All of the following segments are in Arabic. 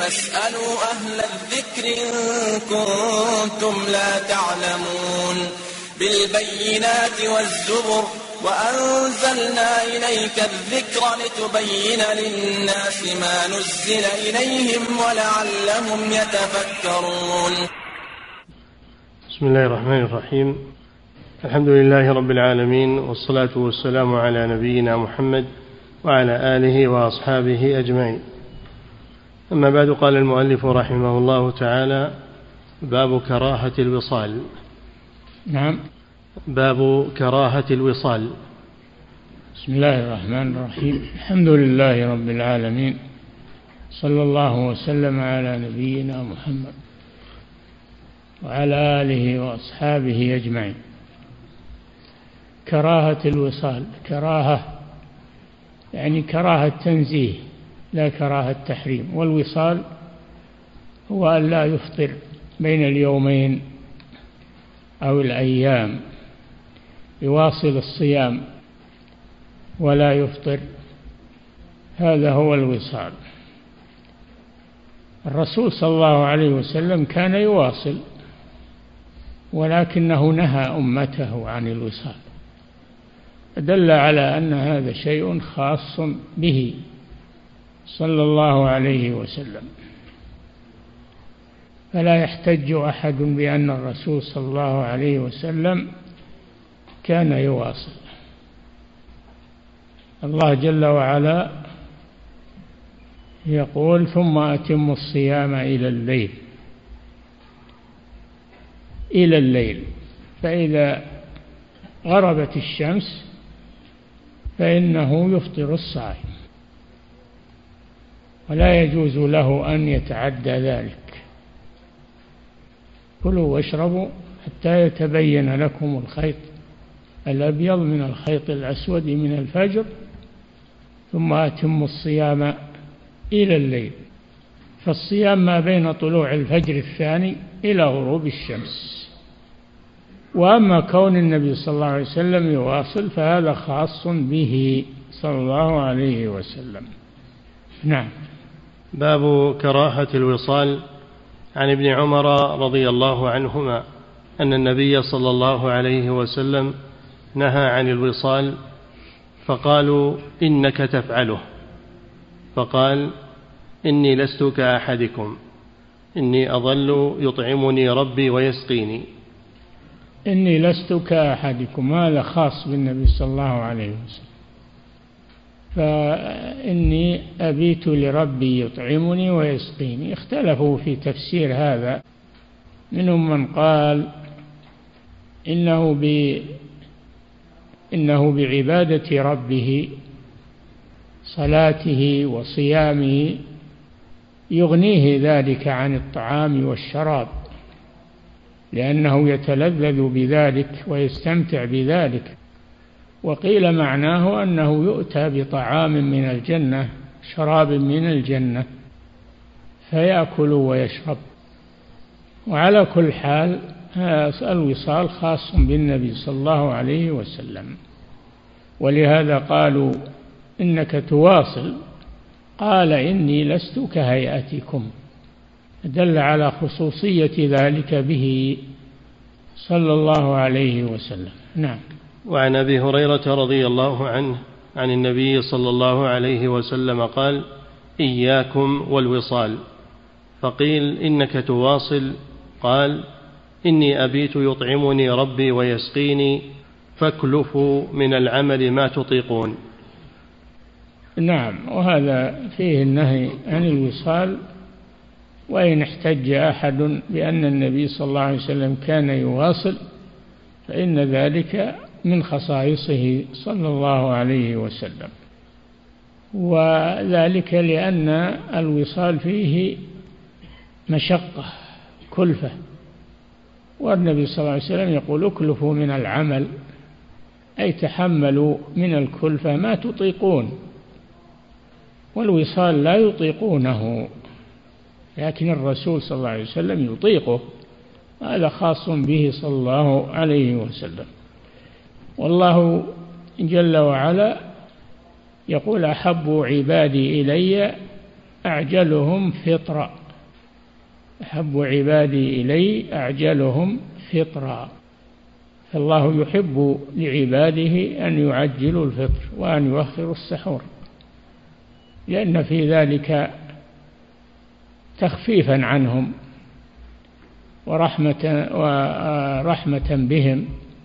فاسألوا أهل الذكر إن كنتم لا تعلمون بالبينات والزبر وأنزلنا إليك الذكر لتبين للناس ما نزل إليهم ولعلهم يتفكرون. بسم الله الرحمن الرحيم. الحمد لله رب العالمين، والصلاة والسلام على نبينا محمد وعلى آله وأصحابه أجمعين. أما بعد، قال المؤلف رحمه الله تعالى: باب كراهة الوصال. نعم. باب كراهة الوصال. بسم الله الرحمن الرحيم. الحمد لله رب العالمين، صلى الله وسلم على نبينا محمد وعلى آله وأصحابه أجمعين. كراهة الوصال، كراهة يعني كراهة تنزيه لا كراهة تحريم. والوصال هو أن لا يفطر بين اليومين أو الأيام، يواصل الصيام ولا يفطر، هذا هو الوصال. الرسول صلى الله عليه وسلم كان يواصل، ولكنه نهى أمته عن الوصال، دل على أن هذا شيء خاص به صلى الله عليه وسلم. فلا يحتج أحد بأن الرسول صلى الله عليه وسلم كان يواصل. الله جل وعلا يقول: ثم أتموا الصيام إلى الليل، فإذا غربت الشمس فإنه يفطر الصائم، ولا يجوز له أن يتعدى ذلك. كلوا واشربوا حتى يتبين لكم الخيط الأبيض من الخيط الأسود من الفجر، ثم أتموا الصيام إلى الليل. فالصيام ما بين طلوع الفجر الثاني إلى غروب الشمس. وأما كون النبي صلى الله عليه وسلم يواصل فهذا خاص به صلى الله عليه وسلم. نعم. باب كراهة الوصال. عن ابن عمر رضي الله عنهما أن النبي صلى الله عليه وسلم نهى عن الوصال، فقالوا: إنك تفعله، فقال: إني لست كأحدكم، إني أظل يطعمني ربي ويسقيني. إني لست كأحدكم هذا خاص بالنبي صلى الله عليه وسلم، فإني أبيت لربي يطعمني ويسقيني. اختلفوا في تفسير هذا، منهم من قال إنه بعبادة ربه، صلاته وصيامه، يغنيه ذلك عن الطعام والشراب، لأنه يتلذذ بذلك ويستمتع بذلك. وقيل معناه أنه يؤتى بطعام من الجنة، شراب من الجنة، فيأكل ويشرب. وعلى كل حال الوصال خاص بالنبي صلى الله عليه وسلم، ولهذا قالوا: إنك تواصل، قال: إني لست كهيئتكم، دل على خصوصية ذلك به صلى الله عليه وسلم. نعم. وعن أبي هريرة رضي الله عنه عن النبي صلى الله عليه وسلم قال: إياكم والوصال. فقيل: إنك تواصل؟ قال: إني أبيت يطعمني ربي ويسقيني، فاكلفوا من العمل ما تطيقون. نعم. وهذا فيه النهي عن الوصال. وإن احتج أحد بأن النبي صلى الله عليه وسلم كان يواصل فإن ذلك من خصائصه صلى الله عليه وسلم، وذلك لأن الوصال فيه مشقة، كلفة، والنبي صلى الله عليه وسلم يقول: اكلفوا من العمل، أي تحملوا من الكلفة ما تطيقون. والوصال لا يطيقونه، لكن الرسول صلى الله عليه وسلم يطيقه، هذا خاص به صلى الله عليه وسلم. والله جل وعلا يقول: أحب عبادي إلي أعجلهم فطرا، أحب عبادي إلي أعجلهم فطرا. فالله يحب لعباده أن يعجلوا الفطر وأن يؤخروا السحور، لأن في ذلك تخفيفا عنهم ورحمة بهم،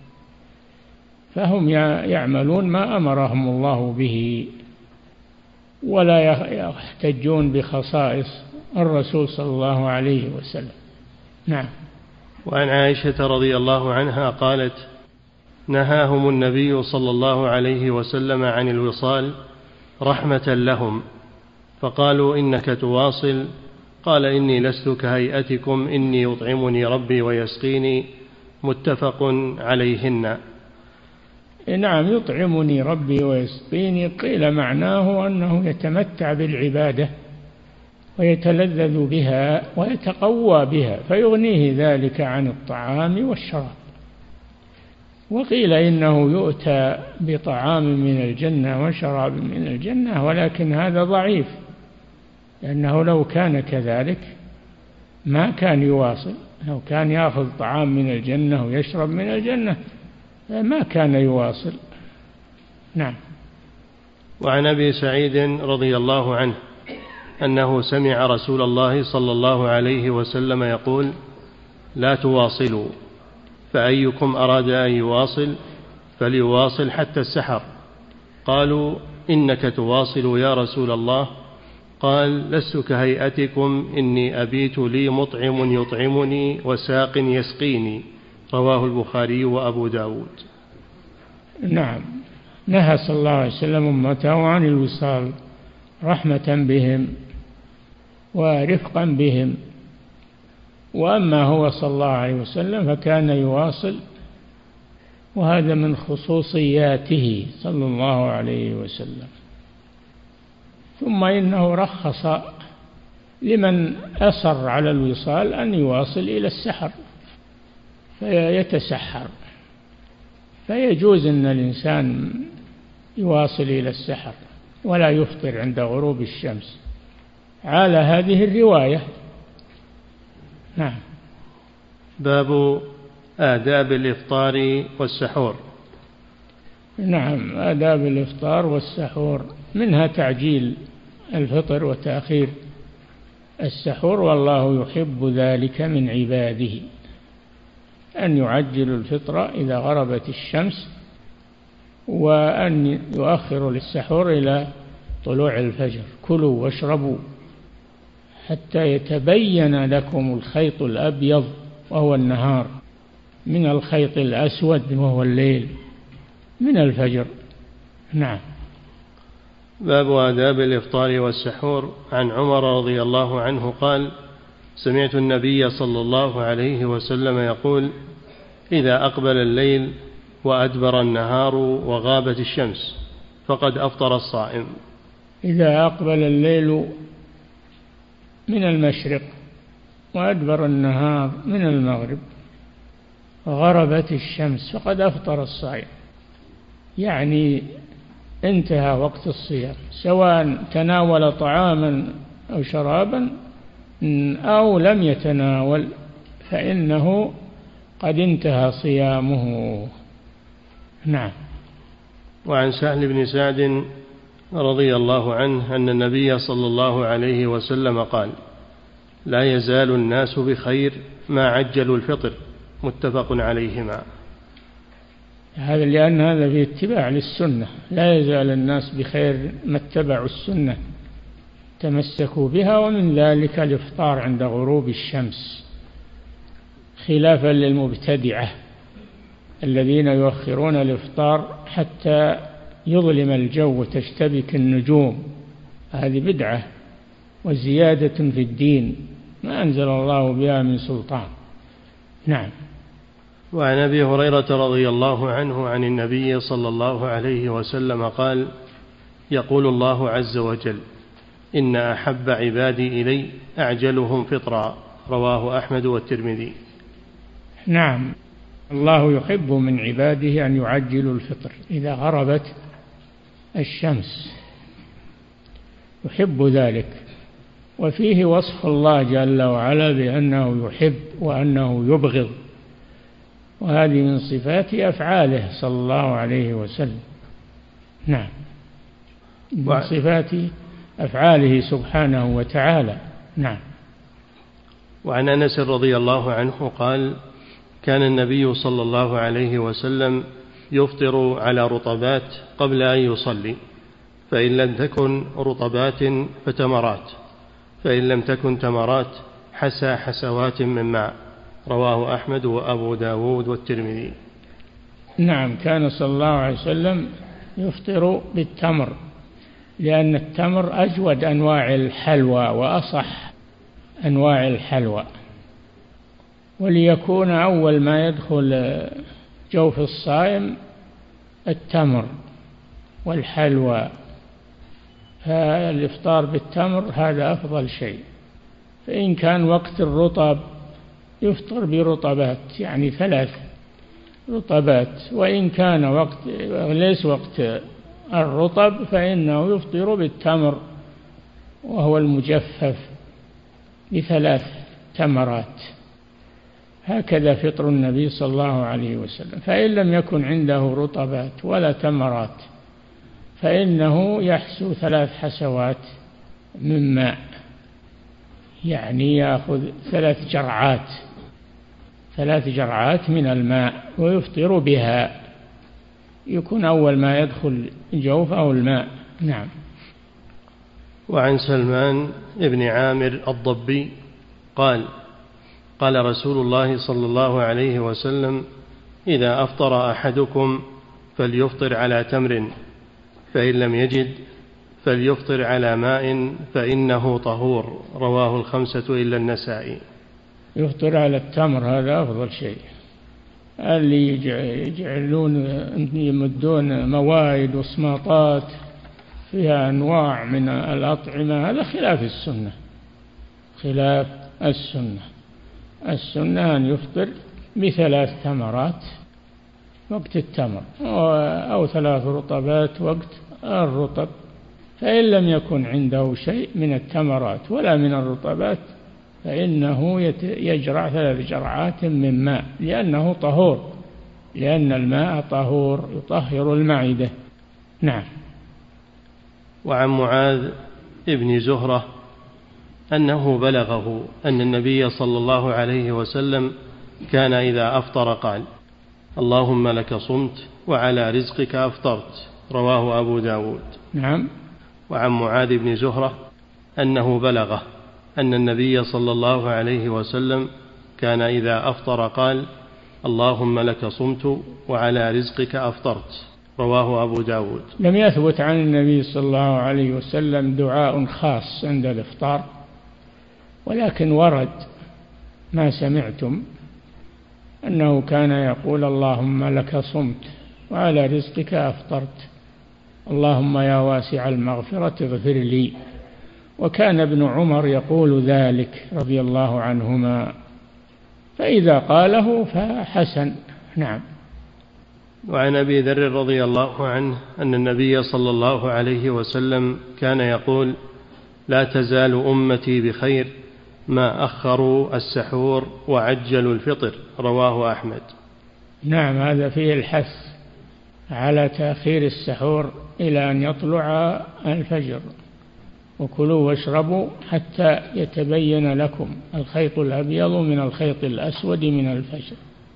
فهم يعملون ما أمرهم الله به ولا يحتجون بخصائص الرسول صلى الله عليه وسلم. نعم. وعن عائشة رضي الله عنها قالت: نهاهم النبي صلى الله عليه وسلم عن الوصال رحمة لهم، فقالوا: إنك تواصل؟ قال: إني لست كهيئتكم، إني يطعمني ربي ويسقيني. متفق عليهن. نعم، يطعمني ربي ويسقيني قيل معناه أنه يتمتع بالعبادة ويتلذذ بها ويتقوى بها فيغنيه ذلك عن الطعام والشراب. وقيل إنه يؤتى بطعام من الجنة وشراب من الجنة، ولكن هذا ضعيف، لأنه لو كان كذلك ما كان يواصل. لو كان يأخذ طعام من الجنة ويشرب من الجنة ما كان يواصل. نعم. وعن أبي سعيد رضي الله عنه أنه سمع رسول الله صلى الله عليه وسلم يقول: لا تواصلوا، فأيكم أراد أن يواصل فليواصل حتى السحر. قالوا: إنك تواصل يا رسول الله؟ قال: لست كهيئتكم، إني أبيت لي مطعم يطعمني وساق يسقيني. رواه البخاري وأبو داود. نعم، نهى صلى الله عليه وسلم أمته عن الوصال رحمة بهم ورفقا بهم. وأما هو صلى الله عليه وسلم فكان يواصل، وهذا من خصوصياته صلى الله عليه وسلم. ثم إنه رخص لمن أصر على الوصال أن يواصل إلى السحر فيتسحر، فيجوز أن الإنسان يواصل إلى السحر ولا يفطر عند غروب الشمس على هذه الرواية. نعم. باب آداب الإفطار والسحور. نعم، آداب الإفطار والسحور منها تعجيل الفطر وتأخير السحور، والله يحب ذلك من عباده، أن يعجل الفطر إذا غربت الشمس، وأن يؤخر للسحور إلى طلوع الفجر. كلوا واشربوا حتى يتبين لكم الخيط الأبيض وهو النهار من الخيط الأسود وهو الليل من الفجر. نعم. باب آداب الإفطار والسحور. عن عمر رضي الله عنه قال: سمعت النبي صلى الله عليه وسلم يقول: إذا أقبل الليل وأدبر النهار وغابت الشمس فقد أفطر الصائم. إذا أقبل الليل من المشرق وأدبر النهار من المغرب وغربت الشمس فقد أفطر الصائم، يعني انتهى وقت الصيام، سواء تناول طعاما أو شرابا أو لم يتناول، فإنه قد انتهى صيامه. نعم. وعن سهل بن سعد رضي الله عنه أن النبي صلى الله عليه وسلم قال: لا يزال الناس بخير ما عجلوا الفطر. متفق عليهما. هذا لأن هذا في اتباع للسنة، لا يزال الناس بخير ما اتبعوا السنة تمسكوا بها، ومن ذلك الإفطار عند غروب الشمس، خلافا للمبتدعة الذين يؤخرون الإفطار حتى يظلم الجو وتشتبك النجوم. هذه بدعة وزيادة في الدين ما أنزل الله بها من سلطان. نعم. وعن أبي هريرة رضي الله عنه عن النبي صلى الله عليه وسلم قال: يقول الله عز وجل: إن أحب عبادي إلي أعجلهم فطرا. رواه أحمد والترمذي. نعم، الله يحب من عباده أن يعجلوا الفطر إذا غربت الشمس، يحب ذلك. وفيه وصف الله جل وعلا بأنه يحب وأنه يبغض، وهذه من صفات أفعاله صلى الله عليه وسلم. نعم، من صفات أفعاله سبحانه وتعالى. نعم. وعن أنس رضي الله عنه قال: كان النبي صلى الله عليه وسلم يفطر على رطبات قبل أن يصلي، فإن لم تكن رطبات فتمرات، فإن لم تكن تمرات حسى حسوات من ماء. رواه أحمد وأبو داود والترمذي. نعم، كان صلى الله عليه وسلم يفطر بالتمر، لأن التمر أجود أنواع الحلوى وأصح أنواع الحلوى، وليكون أول ما يدخل جوف الصائم التمر والحلوى، فالإفطار بالتمر هذا أفضل شيء. فإن كان وقت الرطب يفطر برطبات، يعني 3 رطبات، وإن كان وقت ليس وقت الرطب فإنه يفطر بالتمر وهو المجفف ب3 تمرات. هكذا فطر النبي صلى الله عليه وسلم. فإن لم يكن عنده رطبات ولا تمرات فإنه يحسو 3 حسوات من ماء، يعني يأخذ 3 جرعات من الماء ويفطر بها، يكون أول ما يدخل جوفه الماء. نعم. وعن سلمان بن عامر الضبي قال: قال رسول الله صلى الله عليه وسلم: إذا أفطر أحدكم فليفطر على تمر، فإن لم يجد فليفطر على ماء فإنه طهور. رواه 5 إلا النسائي. يفطر على التمر هذا أفضل شيء. اللي يمدون موائد وسماطات فيها أنواع من الأطعمة هذا خلاف السنة، خلاف السنة. السنة أن يفطر ب3 تمرات وقت التمر، أو 3 رطبات وقت الرطب. فإن لم يكن عنده شيء من التمرات ولا من الرطبات فإنه يجرع 3 جرعات من ماء، لأنه طهور، لأن الماء طهور يطهر المعدة. نعم. وعن معاذ ابن زهرة أنه بلغه أن النبي صلى الله عليه وسلم كان إذا أفطر قال: اللهم لك صمت وعلى رزقك أفطرت. رواه أبو داود. نعم. وعن معاذ بن زهرة أنه بلغه أن النبي صلى الله عليه وسلم كان إذا أفطر قال: اللهم لك صمت وعلى رزقك أفطرت. رواه أبو داود. لم يثبت عن النبي صلى الله عليه وسلم دعاء خاص عند الإفطار، ولكن ورد ما سمعتم أنه كان يقول: اللهم لك صمت وعلى رزقك أفطرت، اللهم يا واسع المغفرة اغفر لي. وكان ابن عمر يقول ذلك رضي الله عنهما، فإذا قاله فحسن. نعم. وعن أبي ذر رضي الله عنه أن النبي صلى الله عليه وسلم كان يقول: لا تزال أمتي بخير ما أخروا السحور وعجلوا الفطر. رواه أحمد. نعم، هذا فيه الحث على تأخير السحور إلى أن يطلع الفجر، وكلوا واشربوا حتى يتبين لكم الخيط الأبيض من الخيط الأسود من الفجر،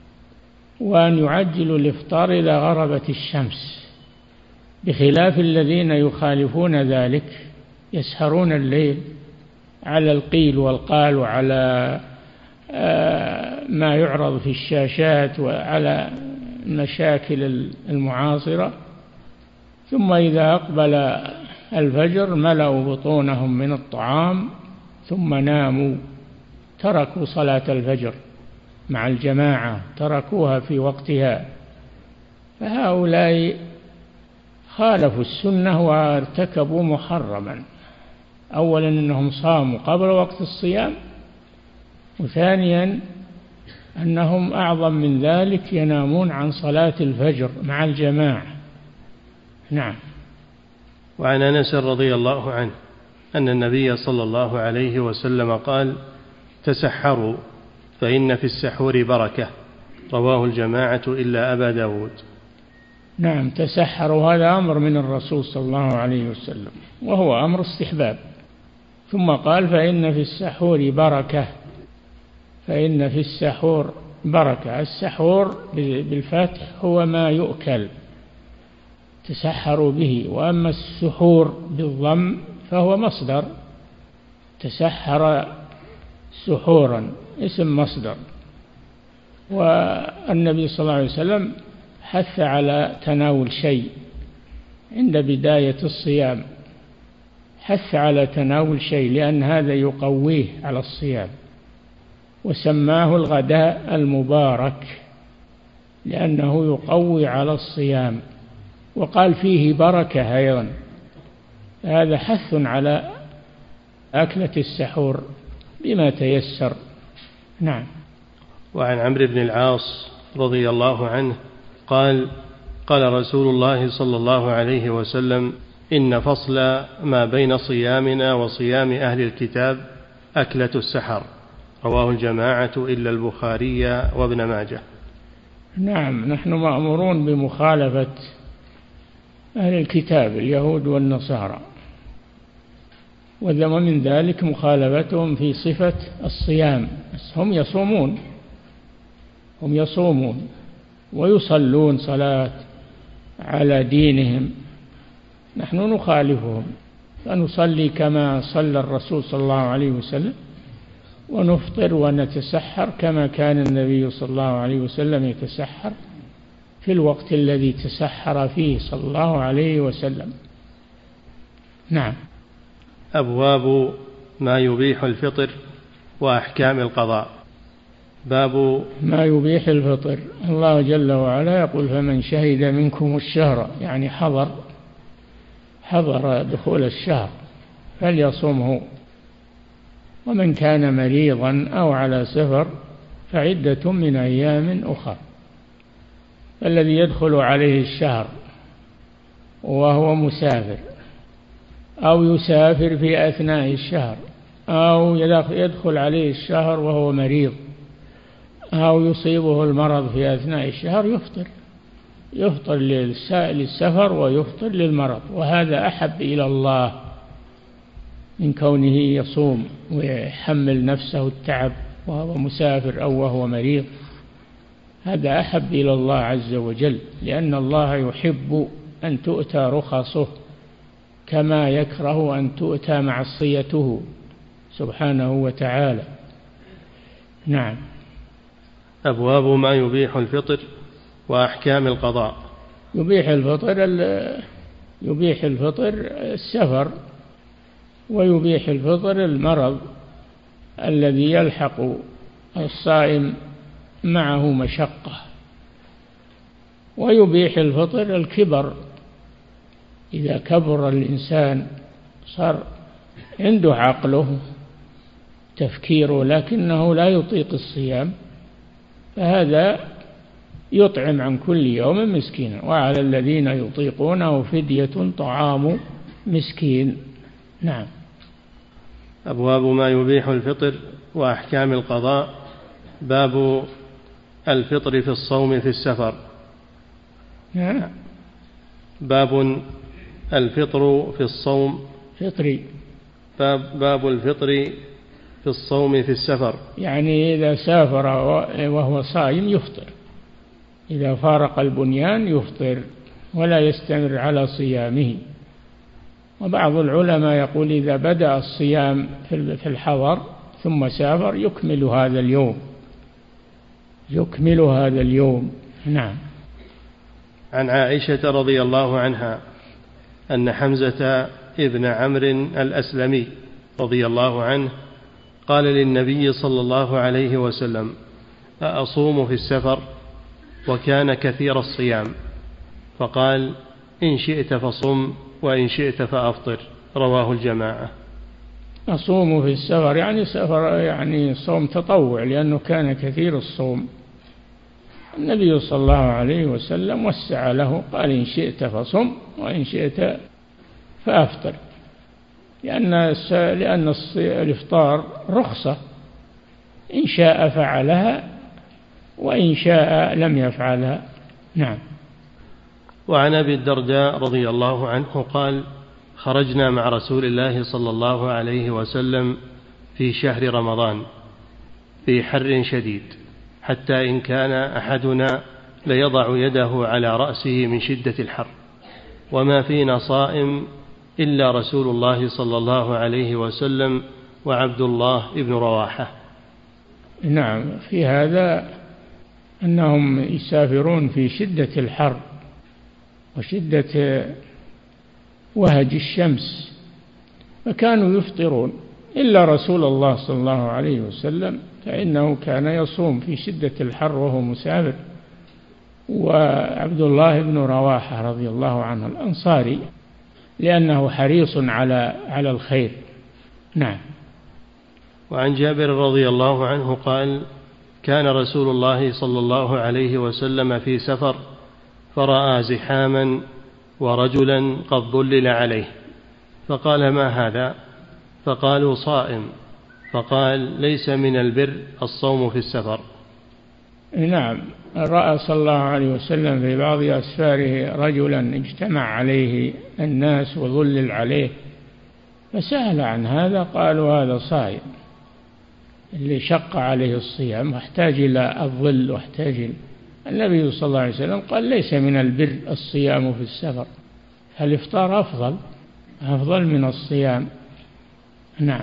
وأن يعجلوا الإفطار إذا غربت الشمس، بخلاف الذين يخالفون ذلك يسهرون الليل على القيل والقال وعلى ما يعرض في الشاشات وعلى المشاكل المعاصرة، ثم إذا أقبل الفجر ملأوا بطونهم من الطعام ثم ناموا، تركوا صلاة الفجر مع الجماعة، تركوها في وقتها. فهؤلاء خالفوا السنة وارتكبوا محرما. أولا أنهم صاموا قبل وقت الصيام، وثانيا أنهم أعظم من ذلك ينامون عن صلاة الفجر مع الجماعة. نعم. وعن أنس رضي الله عنه أن النبي صلى الله عليه وسلم قال: تسحروا فإن في السحور بركة. رواه الجماعة إلا أبا داود. نعم، تسحروا هذا أمر من الرسول صلى الله عليه وسلم، وهو أمر استحباب. ثم قال: فإن في السحور بركة. فإن في السحور بركة. السحور بالفتح هو ما يؤكل، تسحروا به. وأما السحور بالضم فهو مصدر، تسحر سحورا اسم مصدر. والنبي صلى الله عليه وسلم حث على تناول شيء عند بداية الصيام، حث على تناول شيء لأن هذا يقويه على الصيام، وسماه الغداء المبارك لأنه يقوي على الصيام، وقال فيه بركة أيضا. هذا حث على أكلة السحور بما تيسر. نعم. وعن عمرو بن العاص رضي الله عنه قال: قال رسول الله صلى الله عليه وسلم: إن فصل ما بين صيامنا وصيام أهل الكتاب أكلة السحر. رواه الجماعة إلا البخاري وابن ماجه. نعم، نحن مأمورون بمخالفة أهل الكتاب اليهود والنصارى، ومن ذلك مخالفتهم في صفة الصيام. هم يصومون ويصلون صلاة على دينهم، نحن نخالفهم فنصلي كما صلى الرسول صلى الله عليه وسلم، ونفطر ونتسحر كما كان النبي صلى الله عليه وسلم يتسحر في الوقت الذي تسحر فيه صلى الله عليه وسلم. نعم. أبواب ما يبيح الفطر وأحكام القضاء. باب ما يبيح الفطر. الله جل وعلا يقول: فمن شهد منكم الشهر، يعني حضر دخول الشهر فليصمه، ومن كان مريضا أو على سفر فعدة من أيام أخر. الذي يدخل عليه الشهر وهو مسافر، أو يسافر في أثناء الشهر، أو يدخل عليه الشهر وهو مريض، أو يصيبه المرض في أثناء الشهر، يفطر للسفر ويفطر للمرض، وهذا أحب إلى الله من كونه يصوم ويحمل نفسه التعب وهو مسافر أو وهو مريض. هذا أحب إلى الله عز وجل، لأن الله يحب أن تؤتى رخصه كما يكره أن تؤتى معصيته سبحانه وتعالى. نعم. أبواب ما يبيح الفطر وأحكام القضاء. يبيح الفطر السفر، ويبيح الفطر المرض الذي يلحق الصائم معه مشقة، ويبيح الفطر الكبر، إذا كبر الإنسان صار عنده عقله تفكيره لكنه لا يطيق الصيام، فهذا يطعم عن كل يوم مسكينا، وعلى الذين يطيقونه فدية طعام مسكين. نعم. أبواب ما يبيح الفطر وأحكام القضاء. باب الفطر في الصوم في السفر. نعم. باب الفطر في الصوم فطري. باب الفطر في الصوم في السفر، يعني إذا سافر وهو صائم يفطر، إذا فارق البنيان يفطر ولا يستمر على صيامه. وبعض العلماء يقول إذا بدأ الصيام في الحضر ثم سافر يكمل هذا اليوم. نعم. عن عائشة رضي الله عنها أن حمزة ابن عمرو الأسلمي رضي الله عنه قال للنبي صلى الله عليه وسلم: أأصوم في السفر؟ وكان كثير الصيام، فقال: إن شئت فصم وإن شئت فأفطر. رواه الجماعة. أصوم في السفر يعني صوم تطوع، لأنه كان كثير الصوم. النبي صلى الله عليه وسلم وسع له، قال: إن شئت فصم وإن شئت فأفطر، لأن الإفطار رخصة، إن شاء فعلها وإن شاء لم يفعلها. نعم. وعن أبي الدرداء رضي الله عنه قال: خرجنا مع رسول الله صلى الله عليه وسلم في شهر رمضان في حر شديد، حتى إن كان أحدنا ليضع يده على رأسه من شدة الحر، وما فينا صائم إلا رسول الله صلى الله عليه وسلم وعبد الله بن رواحة. نعم، في هذا أنهم يسافرون في شدة الحر وشدة وهج الشمس، فكانوا يفطرون إلا رسول الله صلى الله عليه وسلم، فإنه كان يصوم في شدة الحر وهو مسافر، وعبد الله بن رواحة رضي الله عنه الأنصاري، لأنه حريص على الخير. نعم. وعن جابر رضي الله عنه قال: كان رسول الله صلى الله عليه وسلم في سفر، فرأى زحاما ورجلا قد ظلل عليه، فقال: ما هذا؟ فقالوا: صائم. فقال: ليس من البر الصوم في السفر. نعم، رأى صلى الله عليه وسلم في بعض أسفاره رجلا اجتمع عليه الناس وظلل عليه، فسأل عن هذا، قالوا: هذا صائم، اللي شق عليه الصيام واحتاج إلى الظل واحتاج. النبي صلى الله عليه وسلم قال: ليس من البر الصيام في السفر، الإفطار أفضل من الصيام. نعم.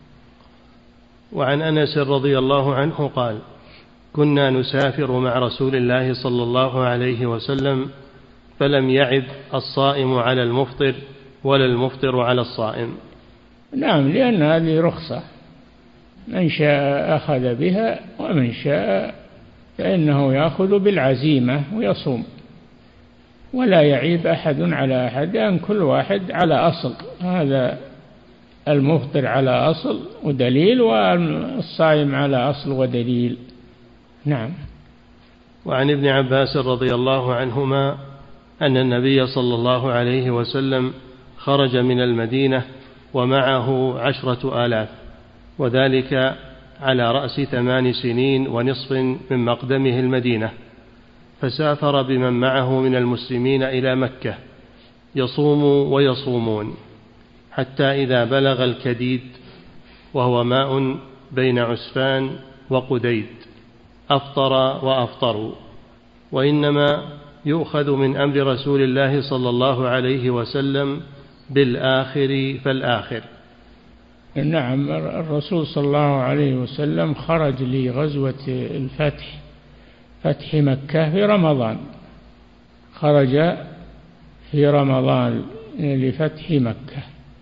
وعن أنس رضي الله عنه قال: كنا نسافر مع رسول الله صلى الله عليه وسلم، فلم يعب الصائم على المفطر ولا المفطر على الصائم. نعم، لأن هذه رخصة، من شاء أخذ بها ومن شاء فإنه يأخذ بالعزيمة ويصوم، ولا يعيب أحد على أحد، لأن كل واحد على أصل، هذا المفطر على أصل ودليل، والصائم على أصل ودليل. نعم. وعن ابن عباس رضي الله عنهما أن النبي صلى الله عليه وسلم خرج من المدينة ومعه 10,000، وذلك على رأس 8 سنين ونصف من مقدمه المدينة، فسافر بمن معه من المسلمين إلى مكة يصوم ويصومون، حتى إذا بلغ الكديد وهو ماء بين عسفان وقديد أفطر وأفطروا، وإنما يؤخذ من أمر رسول الله صلى الله عليه وسلم بالآخر فالآخر. نعم، الرسول صلى الله عليه وسلم خرج لغزوة الفتح، فتح مكة في رمضان، خرج في رمضان لفتح مكة،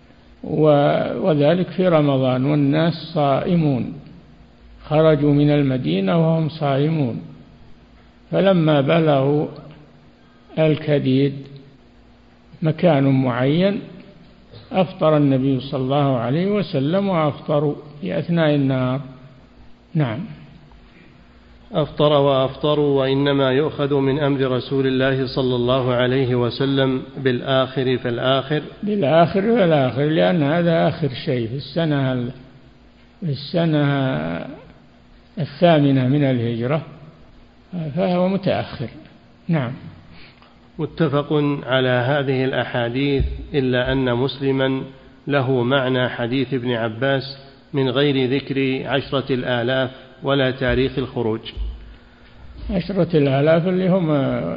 وذلك في رمضان والناس صائمون، خرجوا من المدينة وهم صائمون، فلما بلغوا الكديد مكان معين أفطر النبي صلى الله عليه وسلم وأفطروا في أثناء النهار. نعم. أفطر وأفطروا، وإنما يؤخذ من أمر رسول الله صلى الله عليه وسلم بالآخر فالآخر. بالآخر فالآخر، لأن هذا آخر شيء في السنة 8 من الهجرة، فهو متأخر. نعم. متفق على هذه الأحاديث، إلا أن مسلما له معنى حديث ابن عباس من غير ذكر 10,000 ولا تاريخ الخروج. 10,000 اللي هم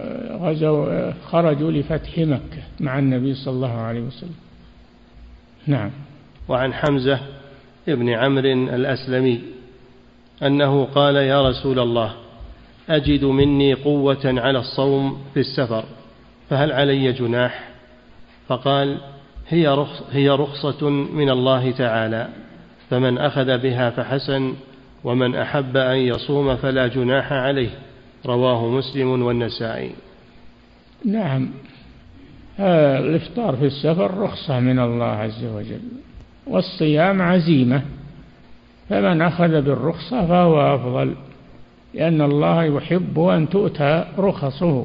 خرجوا لفتح مكة مع النبي صلى الله عليه وسلم. نعم. وعن حمزة ابن عمرو الأسلمي أنه قال: يا رسول الله، أجد مني قوة على الصوم في السفر، فهل علي جناح؟ فقال: هي رخصة من الله تعالى، فمن أخذ بها فحسن، ومن أحب أن يصوم فلا جناح عليه. رواه مسلم والنسائي. نعم، الإفطار في السفر رخصة من الله عز وجل، والصيام عزيمة، فمن أخذ بالرخصة فهو أفضل، لأن الله يحب أن تؤتى رخصه،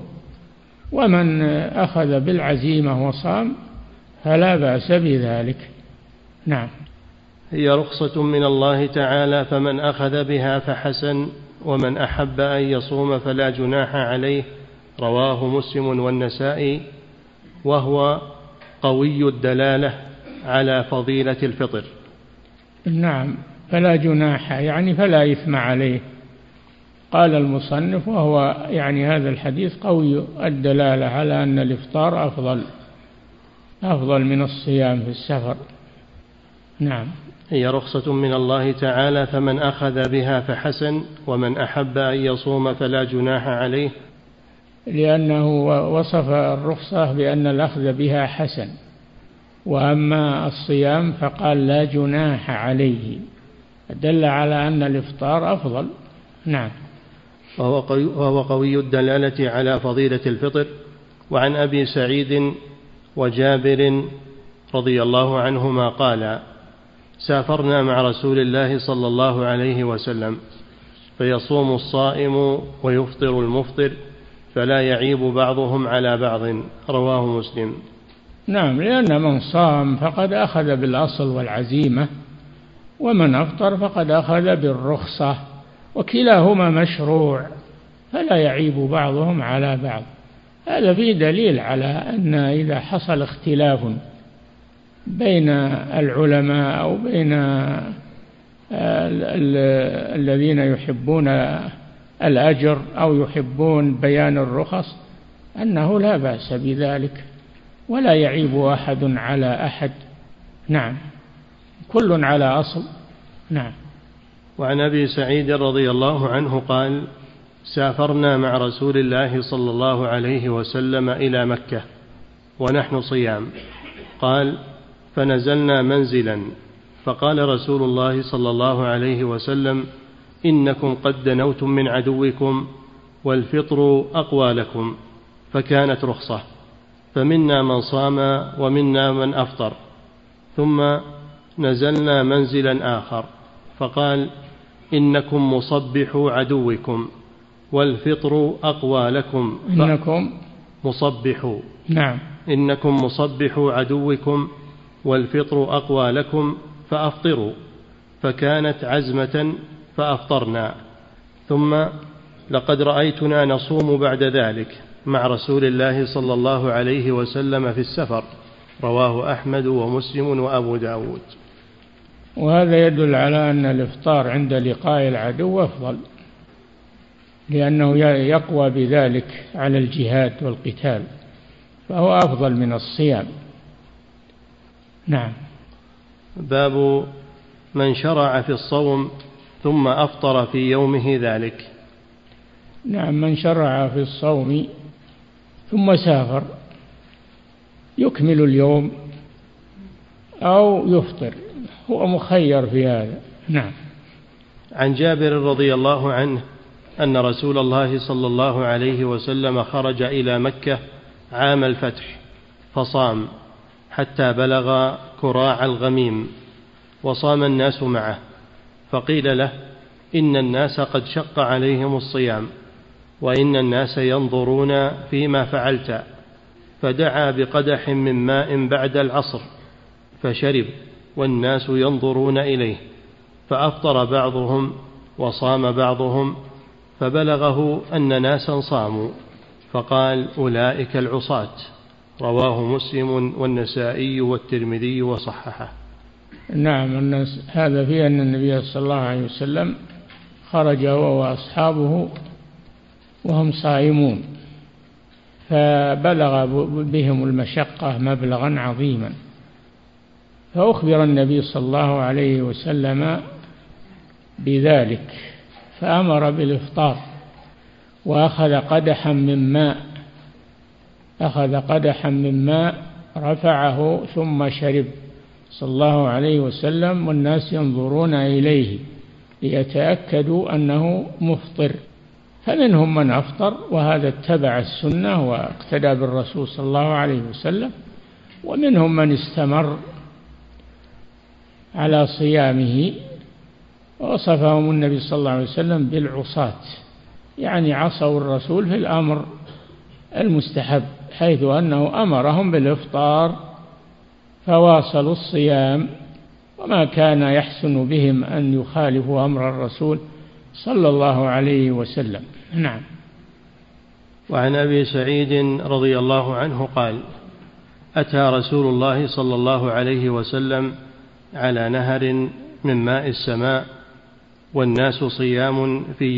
ومن أخذ بالعزيمة وصام فلا بأس بذلك. نعم. هي رخصة من الله تعالى، فمن أخذ بها فحسن، ومن أحب أن يصوم فلا جناح عليه. رواه مسلم والنسائي، وهو قوي الدلالة على فضيلة الفطر. نعم، فلا جناح يعني فلا إثم عليه. قال المصنف وهو يعني هذا الحديث قوي الدلالة على أن الإفطار أفضل من الصيام في السفر. نعم. هي رخصة من الله تعالى، فمن أخذ بها فحسن، ومن أحب أن يصوم فلا جناح عليه. لأنه وصف الرخصة بأن الأخذ بها حسن، وأما الصيام فقال لا جناح عليه، دل على أن الإفطار أفضل. نعم. وهو قوي الدلالة على فضيلة الفطر. وعن أبي سعيد وجابر رضي الله عنهما قال: سافرنا مع رسول الله صلى الله عليه وسلم، فيصوم الصائم ويفطر المفطر، فلا يعيب بعضهم على بعض. رواه مسلم. نعم، لأن من صام فقد أخذ بالأصل والعزيمة، ومن أفطر فقد أخذ بالرخصة، وكلاهما مشروع، فلا يعيب بعضهم على بعض. هذا فيه دليل على أن إذا حصل اختلاف بين العلماء أو بين الذين يحبون الأجر أو يحبون بيان الرخص، أنه لا بأس بذلك، ولا يعيب أحد على أحد. نعم، كل على أصل. نعم. وعن أبي سعيد رضي الله عنه قال: سافرنا مع رسول الله صلى الله عليه وسلم إلى مكة ونحن صيام. قال: فنزلنا منزلا، فقال رسول الله صلى الله عليه وسلم: إنكم قد دنوتم من عدوكم، والفطر أقوى لكم. فكانت رخصة، فمنا من صام ومنا من أفطر. ثم نزلنا منزلا آخر، فقال: إنكم مصبحوا عدوكم، والفطر أقوى لكم. إنكم مصبحوا. نعم. إنكم مصبحوا عدوكم، والفطر أقوى لكم، فأفطروا. فكانت عزمة فأفطرنا. ثم لقد رأيتنا نصوم بعد ذلك مع رسول الله صلى الله عليه وسلم في السفر. رواه أحمد ومسلم وأبو داود. وهذا يدل على أن الإفطار عند لقاء العدو أفضل، لأنه يقوى بذلك على الجهاد والقتال، فهو أفضل من الصيام. نعم. باب من شرع في الصوم ثم أفطر في يومه ذلك. نعم، من شرع في الصوم ثم سافر يكمل اليوم أو يفطر، هو مخير في هذا. نعم. عن جابر رضي الله عنه أن رسول الله صلى الله عليه وسلم خرج إلى مكة عام الفتح، فصام حتى بلغ كراع الغميم، وصام الناس معه، فقيل له: إن الناس قد شق عليهم الصيام، وإن الناس ينظرون فيما فعلت. فدعا بقدح من ماء بعد العصر فشرب، والناس ينظرون إليه، فأفطر بعضهم وصام بعضهم، فبلغه أن ناسا صاموا، فقال: أولئك العصاة. رواه مسلم والنسائي والترمذي وصححه. نعم، هذا فيه أن النبي صلى الله عليه وسلم خرج هو وأصحابه وهم صائمون، فبلغ بهم المشقة مبلغا عظيما، فأخبر النبي صلى الله عليه وسلم بذلك، فأمر بالإفطار، وأخذ قدحا من ماء رفعه ثم شرب صلى الله عليه وسلم، والناس ينظرون إليه ليتأكدوا أنه مفطر. فمنهم من أفطر، وهذا اتبع السنة واقتدى بالرسول صلى الله عليه وسلم، ومنهم من استمر على صيامه، ووصفهم النبي صلى الله عليه وسلم بالعصاة، يعني عصوا الرسول في الأمر المستحب، حيث أنه أمرهم بالإفطار فواصلوا الصيام وما كان يحسن بهم أن يخالفوا أمر الرسول صلى الله عليه وسلم. نعم. وعن أبي سعيد رضي الله عنه قال: أتى رسول الله صلى الله عليه وسلم على نهر من ماء السماء والناس صيام في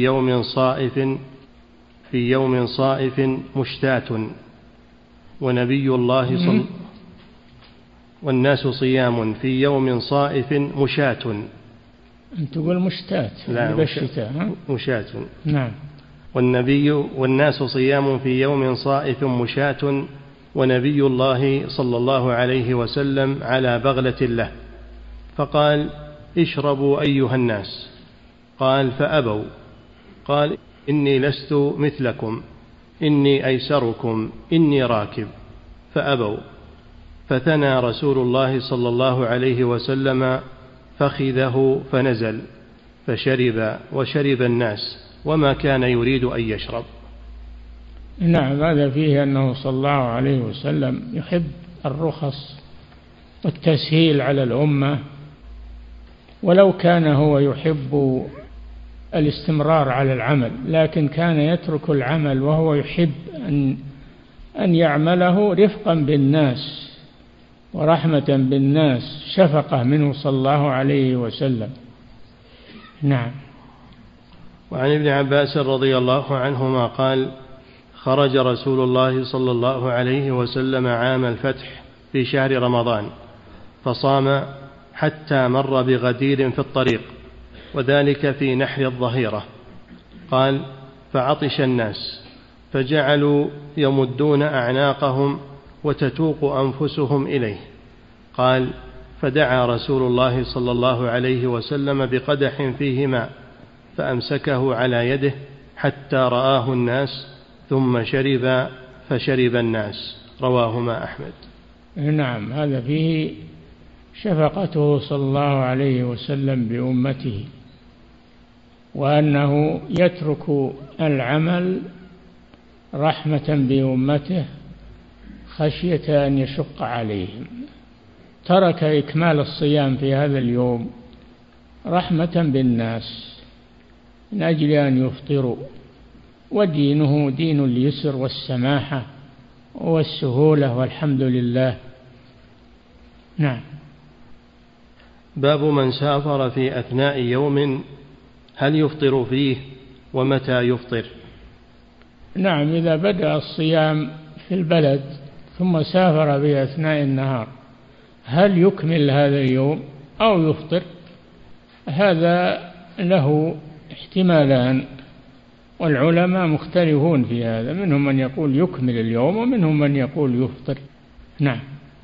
يوم صائف مشتاة ونبي الله والناس صيام في يوم صائف مشاة. أنت تقول مشتاة؟ لا، مشاة. نعم. والناس صيام في يوم صائف مشاة ونبي الله صلى الله عليه وسلم على بغلة له، فقال: اشربوا أيها الناس. قال: فأبوا. قال: إني لست مثلكم، إني أيسركم، إني راكب. فأبوا. فثنى رسول الله صلى الله عليه وسلم فخذه فنزل فشرب وشرب الناس وما كان يريد أن يشرب. نعم، هذا فيه أنه صلى الله عليه وسلم يحب الرخص والتسهيل على الأمة، ولو كان هو يحب الاستمرار على العمل، لكن كان يترك العمل وهو يحب أن يعمله رفقا بالناس ورحمة بالناس، شفقة منه صلى الله عليه وسلم. نعم. وعن ابن عباس رضي الله عنهما قال: خرج رسول الله صلى الله عليه وسلم عام الفتح في شهر رمضان فصام حتى مر بغدير في الطريق، وذلك في نحر الظهيرة. قال: فعطش الناس فجعلوا يمدون أعناقهم وتتوق أنفسهم إليه. قال: فدعا رسول الله صلى الله عليه وسلم بقدح فيه ماء فأمسكه على يده حتى رآه الناس ثم شرب فشرب الناس. رواهما أحمد. نعم، هذا فيه شفقته صلى الله عليه وسلم بأمته، وأنه يترك العمل رحمة بأمته خشية أن يشق عليهم. ترك إكمال الصيام في هذا اليوم رحمة بالناس من أجل أن يفطروا، ودينه دين اليسر والسماحة والسهولة، والحمد لله. نعم. باب من سافر في أثناء يوم هل يفطر فيه ومتى يفطر؟ نعم، إذا بدأ الصيام في البلد ثم سافر في أثناء النهار هل يكمل هذا اليوم أو يفطر؟ هذا له احتمالان، والعلماء مختلفون في هذا، منهم من يقول يكمل اليوم ومنهم من يقول يفطر. نعم.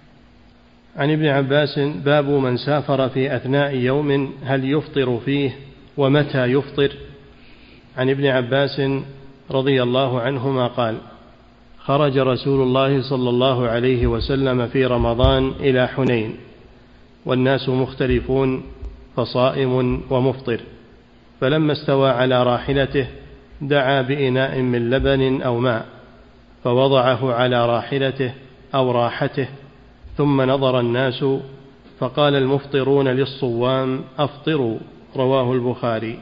عن ابن عباس: باب من سافر في أثناء يوم هل يفطر فيه ومتى يفطر؟ عن ابن عباس رضي الله عنهما قال: خرج رسول الله صلى الله عليه وسلم في رمضان إلى حنين والناس مختلفون فصائم ومفطر، فلما استوى على راحلته دعا بإناء من لبن أو ماء فوضعه على راحلته أو راحته، ثم نظر الناس فقال المفطرون للصوام: أفطروا. رواه البخاري.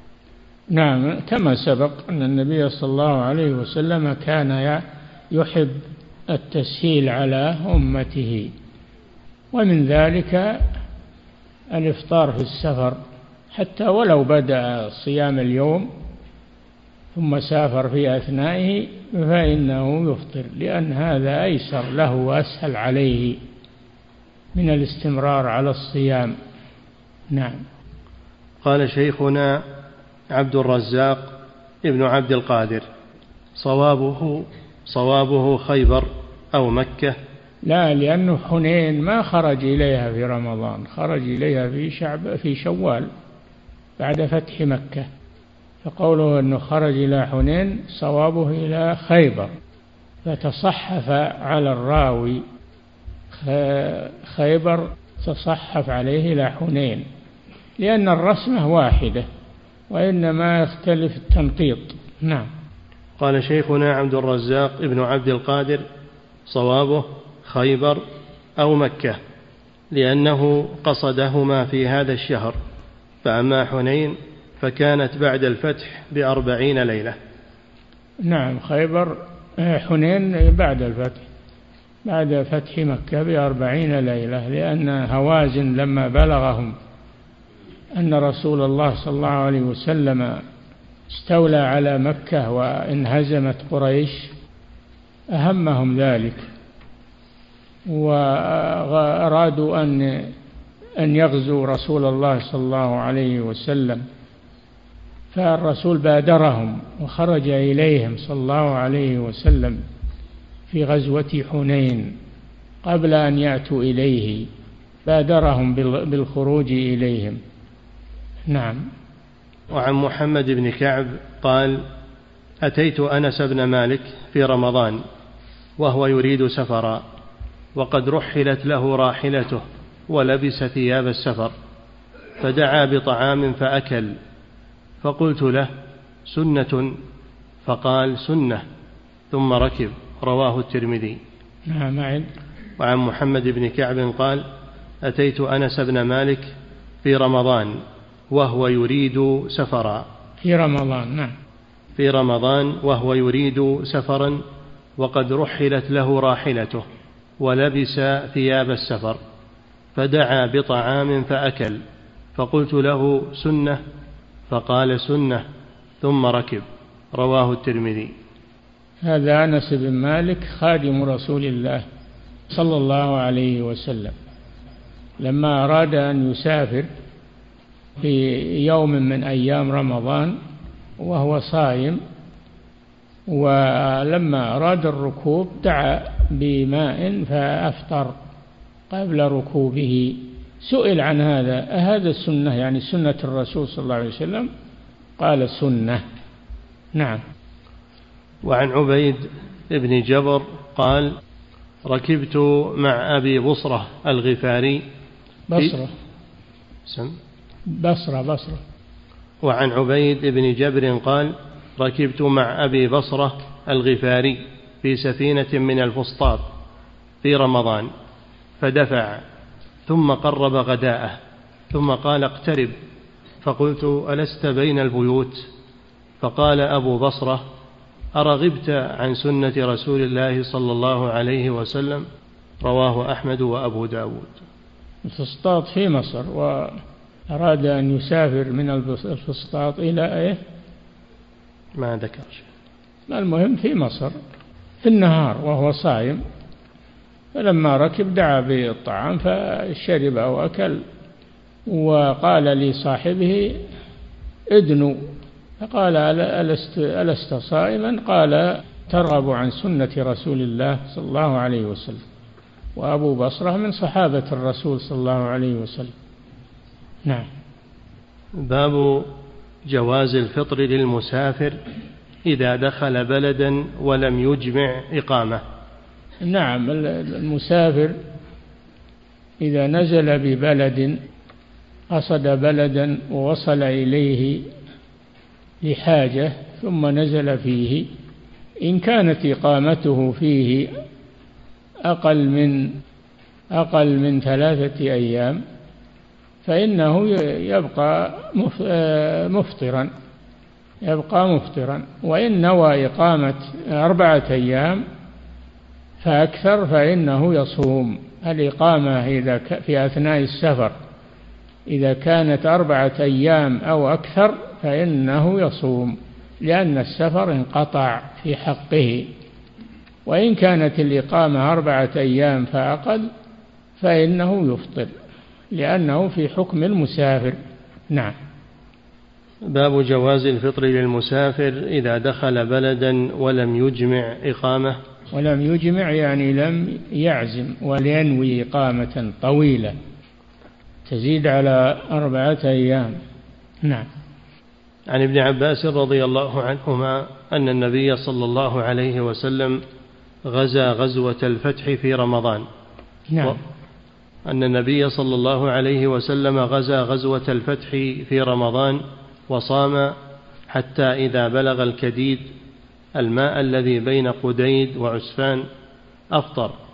نعم، كما سبق أن النبي صلى الله عليه وسلم كان يحب التسهيل على أمته، ومن ذلك الإفطار في السفر، حتى ولو بدأ صيام اليوم ثم سافر في أثنائه فإنه يفطر، لأن هذا أيسر له وأسهل عليه من الاستمرار على الصيام. نعم. قال شيخنا عبد الرزاق ابن عبد القادر: صوابه خيبر أو مكة. لا، لأنه حنين ما خرج إليها في رمضان، خرج إليها في شوال بعد فتح مكة، فقوله أنه خرج إلى حنين صوابه إلى خيبر، فتصحف على الراوي خيبر، تصحف عليه إلى حنين، لأن الرسمة واحدة وإنما يختلف التنقيط. نعم. قال شيخنا عبد الرزاق ابن عبد القادر: صوابه خيبر أو مكة، لأنه قصدهما في هذا الشهر. فأما حنين فكانت بعد الفتح ب40 ليلة. نعم، خيبر حنين بعد الفتح، بعد فتح مكة ب40 ليلة، لأن هوازن لما بلغهم أن رسول الله صلى الله عليه وسلم استولى على مكة وانهزمت قريش أهمهم ذلك، وأرادوا أن يغزوا رسول الله صلى الله عليه وسلم، فالرسول بادرهم وخرج إليهم صلى الله عليه وسلم في غزوة حنين قبل أن يأتوا إليه، بادرهم بالخروج إليهم. نعم. وعن محمد بن كعب قال: أتيت أنس بن مالك في رمضان وهو يريد سفرا، وقد رحلت له راحلته ولبس ثياب السفر، فدعا بطعام فأكل، فقلت له: سنة؟ فقال: سنة، ثم ركب. رواه الترمذي. نعم. وعن محمد بن كعب قال: أتيت أنس بن مالك في رمضان وهو يريد سفرا. في رمضان. نعم. في رمضان وهو يريد سفرا، وقد رحلت له راحلته ولبس ثياب السفر، فدعا بطعام فأكل، فقلت له: سنة؟ فقال: سنة، ثم ركب. رواه الترمذي. هذا أنس بن مالك خادم رسول الله صلى الله عليه وسلم، لما أراد أن يسافر في يوم من أيام رمضان وهو صائم، ولما أراد الركوب دعا بماء فأفطر قبل ركوبه. سئل عن هذا السنة، يعني سنة الرسول صلى الله عليه وسلم؟ قال: سنة. نعم. وعن عبيد بن جبر قال: ركبت مع أبي بصرة الغفاري بصرة. وعن عبيد بن جبر قال: ركبت مع أبي بصرة الغفاري في سفينة من الفسطاط في رمضان، فدفع ثم قرب غداءه، ثم قال: اقترب. فقلت: ألست بين البيوت؟ فقال أبو بصرة: أرغبت عن سنة رسول الله صلى الله عليه وسلم؟ رواه أحمد وأبو داود. الفسطاط في مصر، وأراد أن يسافر من الفسطاط إلى إيه؟ ما ذكر شيء. المهم في مصر في النهار وهو صائم، فلما ركب دعا بالطعام فشرب أو أكل، وقال لصاحبه: ادنوا. فقال: ألست صائما؟ قال: ترغب عن سنة رسول الله صلى الله عليه وسلم. وأبو بصرة من صحابة الرسول صلى الله عليه وسلم. نعم. باب جواز الفطر للمسافر إذا دخل بلدا ولم يجمع إقامة. نعم، المسافر إذا نزل ببلد، قصد بلدا ووصل إليه لحاجة ثم نزل فيه، إن كانت إقامته فيه أقل من 3 أيام فإنه يبقى مفطرا، وإن نوى إقامة 4 أيام فأكثر فإنه يصوم. الإقامة إذا في أثناء السفر إذا كانت 4 أيام أو أكثر فإنه يصوم، لأن السفر انقطع في حقه. وإن كانت الإقامة 4 أيام فأقل فإنه يفطر، لأنه في حكم المسافر. نعم. باب جواز الفطر للمسافر إذا دخل بلدا ولم يجمع إقامة. ولم يجمع يعني لم يعزم ولينوي إقامة طويلة تزيد على 4 أيام. نعم. عن ابن عباس رضي الله عنهما أن النبي صلى الله عليه وسلم غزا غزوة الفتح في رمضان. نعم. أن النبي صلى الله عليه وسلم غزا غزوة الفتح في رمضان وصام حتى إذا بلغ الكديد، الماء الذي بين قديد وعسفان، أفطر،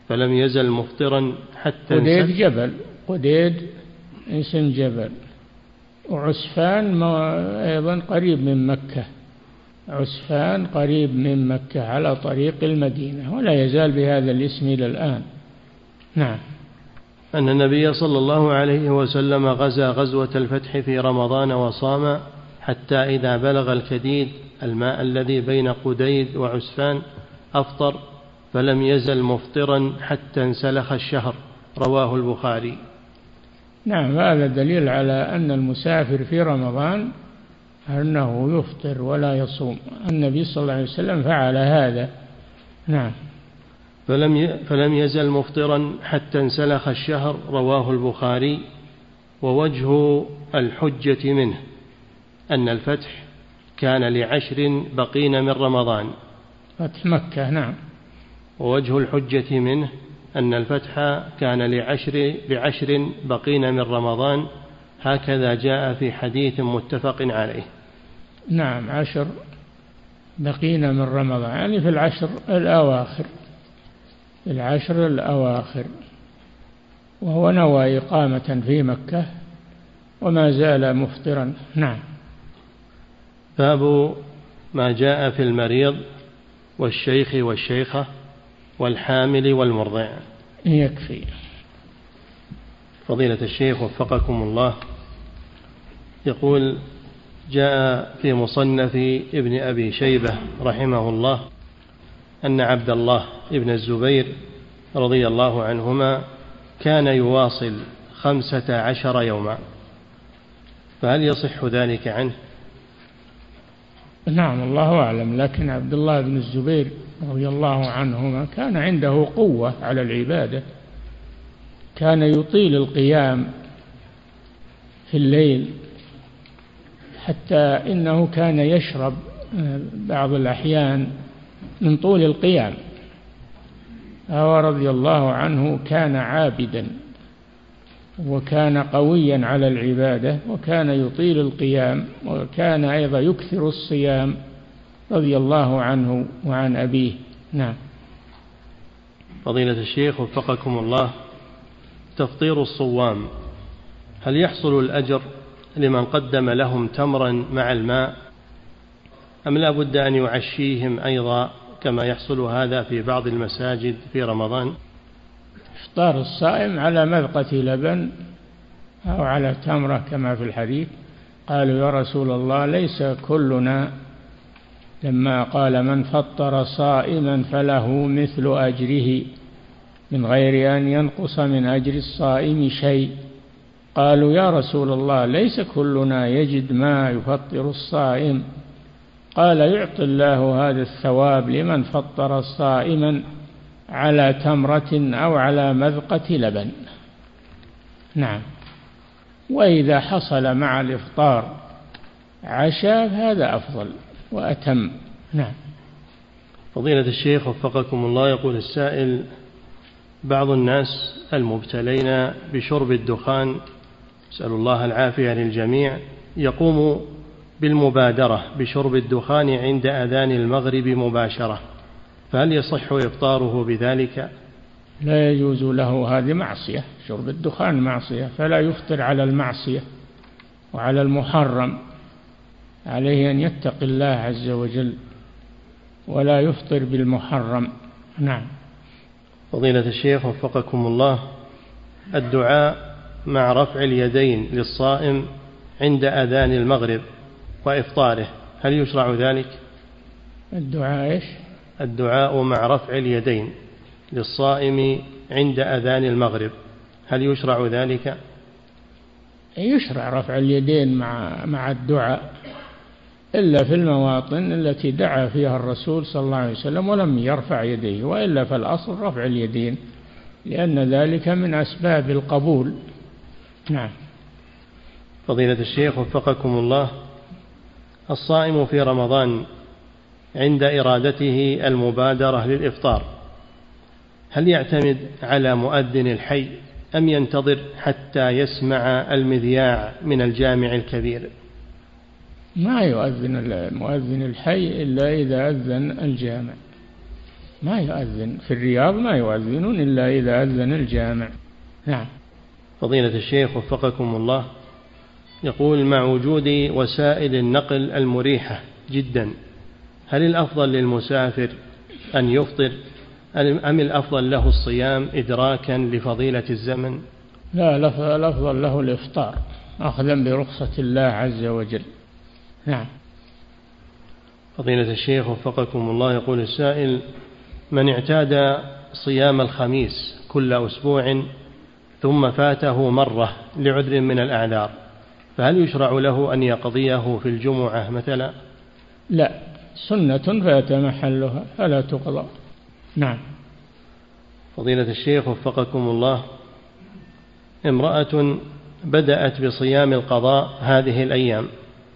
فلم يزل مفطرا حتى قديد جبل، قديد اسم جبل، وعسفان أيضا قريب من مكة، عسفان قريب من مكة على طريق المدينة، ولا يزال بهذا الاسم إلى الآن. نعم. أن النبي صلى الله عليه وسلم غزا غزوة الفتح في رمضان وصام حتى إذا بلغ الكديد الماء الذي بين قديد وعسفان أفطر، فلم يزل مفطرا حتى انسلخ الشهر، رواه البخاري. نعم، هذا دليل على أن المسافر في رمضان أنه يفطر ولا يصوم، النبي صلى الله عليه وسلم فعل هذا. نعم. فلم يزل مفطرا حتى انسلخ الشهر، رواه البخاري. ووجه الحجة منه أن الفتح كان ل10 بقين من رمضان، فتح مكة. نعم. ووجه الحجة منه أن الفتح كان ل10 بقين من رمضان، هكذا جاء في حديث متفق عليه. نعم، 10 بقين من رمضان، يعني في العشر الأواخر، في العشر الأواخر، وهو نوى إقامة في مكة وما زال مفطرا. نعم. باب ما جاء في المريض والشيخ والشيخة والحامل والمرضع. يكفي. فضيلة الشيخ وفقكم الله، يقول: جاء في مصنف ابن أبي شيبة رحمه الله أن عبد الله ابن الزبير رضي الله عنهما كان يواصل 15 يوما، فهل يصح ذلك عنه؟ نعم، الله أعلم، لكن عبد الله بن الزبير رضي الله عنهما كان عنده قوة على العبادة، كان يطيل القيام في الليل، حتى إنه كان يشرب بعض الأحيان من طول القيام. هو رضي الله عنه كان عابدا، وكان قويا على العبادة، وكان يطيل القيام، وكان أيضا يكثر الصيام رضي الله عنه وعن أبيه. نعم. فضيلة الشيخ وفقكم الله، تفطير الصوام هل يحصل الأجر لمن قدم لهم تمرا مع الماء، أم لا بد أن يعشيهم أيضا كما يحصل هذا في بعض المساجد في رمضان؟ إفطار الصائم على مذقة لبن أو على تمرة كما في الحديث. قالوا: يا رسول الله، ليس كلنا، لما قال: من فطر صائما فله مثل أجره من غير أن ينقص من أجر الصائم شيء. قالوا: يا رسول الله، ليس كلنا يجد ما يفطر الصائم. قال: يعطي الله هذا الثواب لمن فطر صائما على تمرة أو على مذقة لبن. نعم. وإذا حصل مع الإفطار عشاء هذا أفضل وأتم. نعم. فضيلة الشيخ وفقكم الله، يقول السائل: بعض الناس المبتلين بشرب الدخان، نسأل الله العافية للجميع، يقوم بالمبادرة بشرب الدخان عند أذان المغرب مباشرة، فهل يصح إفطاره بذلك؟ لا يجوز له، هذه معصية، شرب الدخان معصية، فلا يفطر على المعصية وعلى المحرم، عليه أن يتقي الله عز وجل ولا يفطر بالمحرم. نعم. فضيلة الشيخ وفقكم الله، الدعاء مع رفع اليدين للصائم عند أذان المغرب وإفطاره، هل يشرع ذلك؟ الدعاء إيش؟ الدعاء مع رفع اليدين للصائم عند أذان المغرب، هل يشرع ذلك؟ يشرع رفع اليدين مع الدعاء، إلا في المواطن التي دعا فيها الرسول صلى الله عليه وسلم ولم يرفع يديه، وإلا فالأصل رفع اليدين، لأن ذلك من أسباب القبول. نعم. فضيلة الشيخ وفقكم الله، الصائم في رمضان عند إرادته المبادرة للإفطار، هل يعتمد على مؤذن الحي أم ينتظر حتى يسمع المذياع من الجامع الكبير؟ ما يؤذن المؤذن الحي إلا إذا أذن الجامع، ما يؤذن في الرياض، ما يؤذنون إلا إذا أذن الجامع. نعم. فضيلة الشيخ وفقكم الله، يقول مع وجود وسائل النقل المريحة جدا، هل الأفضل للمسافر أن يفطر أم الأفضل له الصيام إدراكا لفضيلة الزمن؟ لا، الأفضل له الإفطار أخذا برخصة الله عز وجل. نعم. فضيلة الشيخ وفقكم الله، يقول السائل: من اعتاد صيام الخميس كل أسبوع ثم فاته مرة لعذر من الأعذار، فهل يشرع له أن يقضيه في الجمعة مثلا؟ لا، سنة فات محلها فلا تقضى. نعم. فضيلة الشيخ وفقكم الله، امرأة بدأت بصيام القضاء هذه الأيام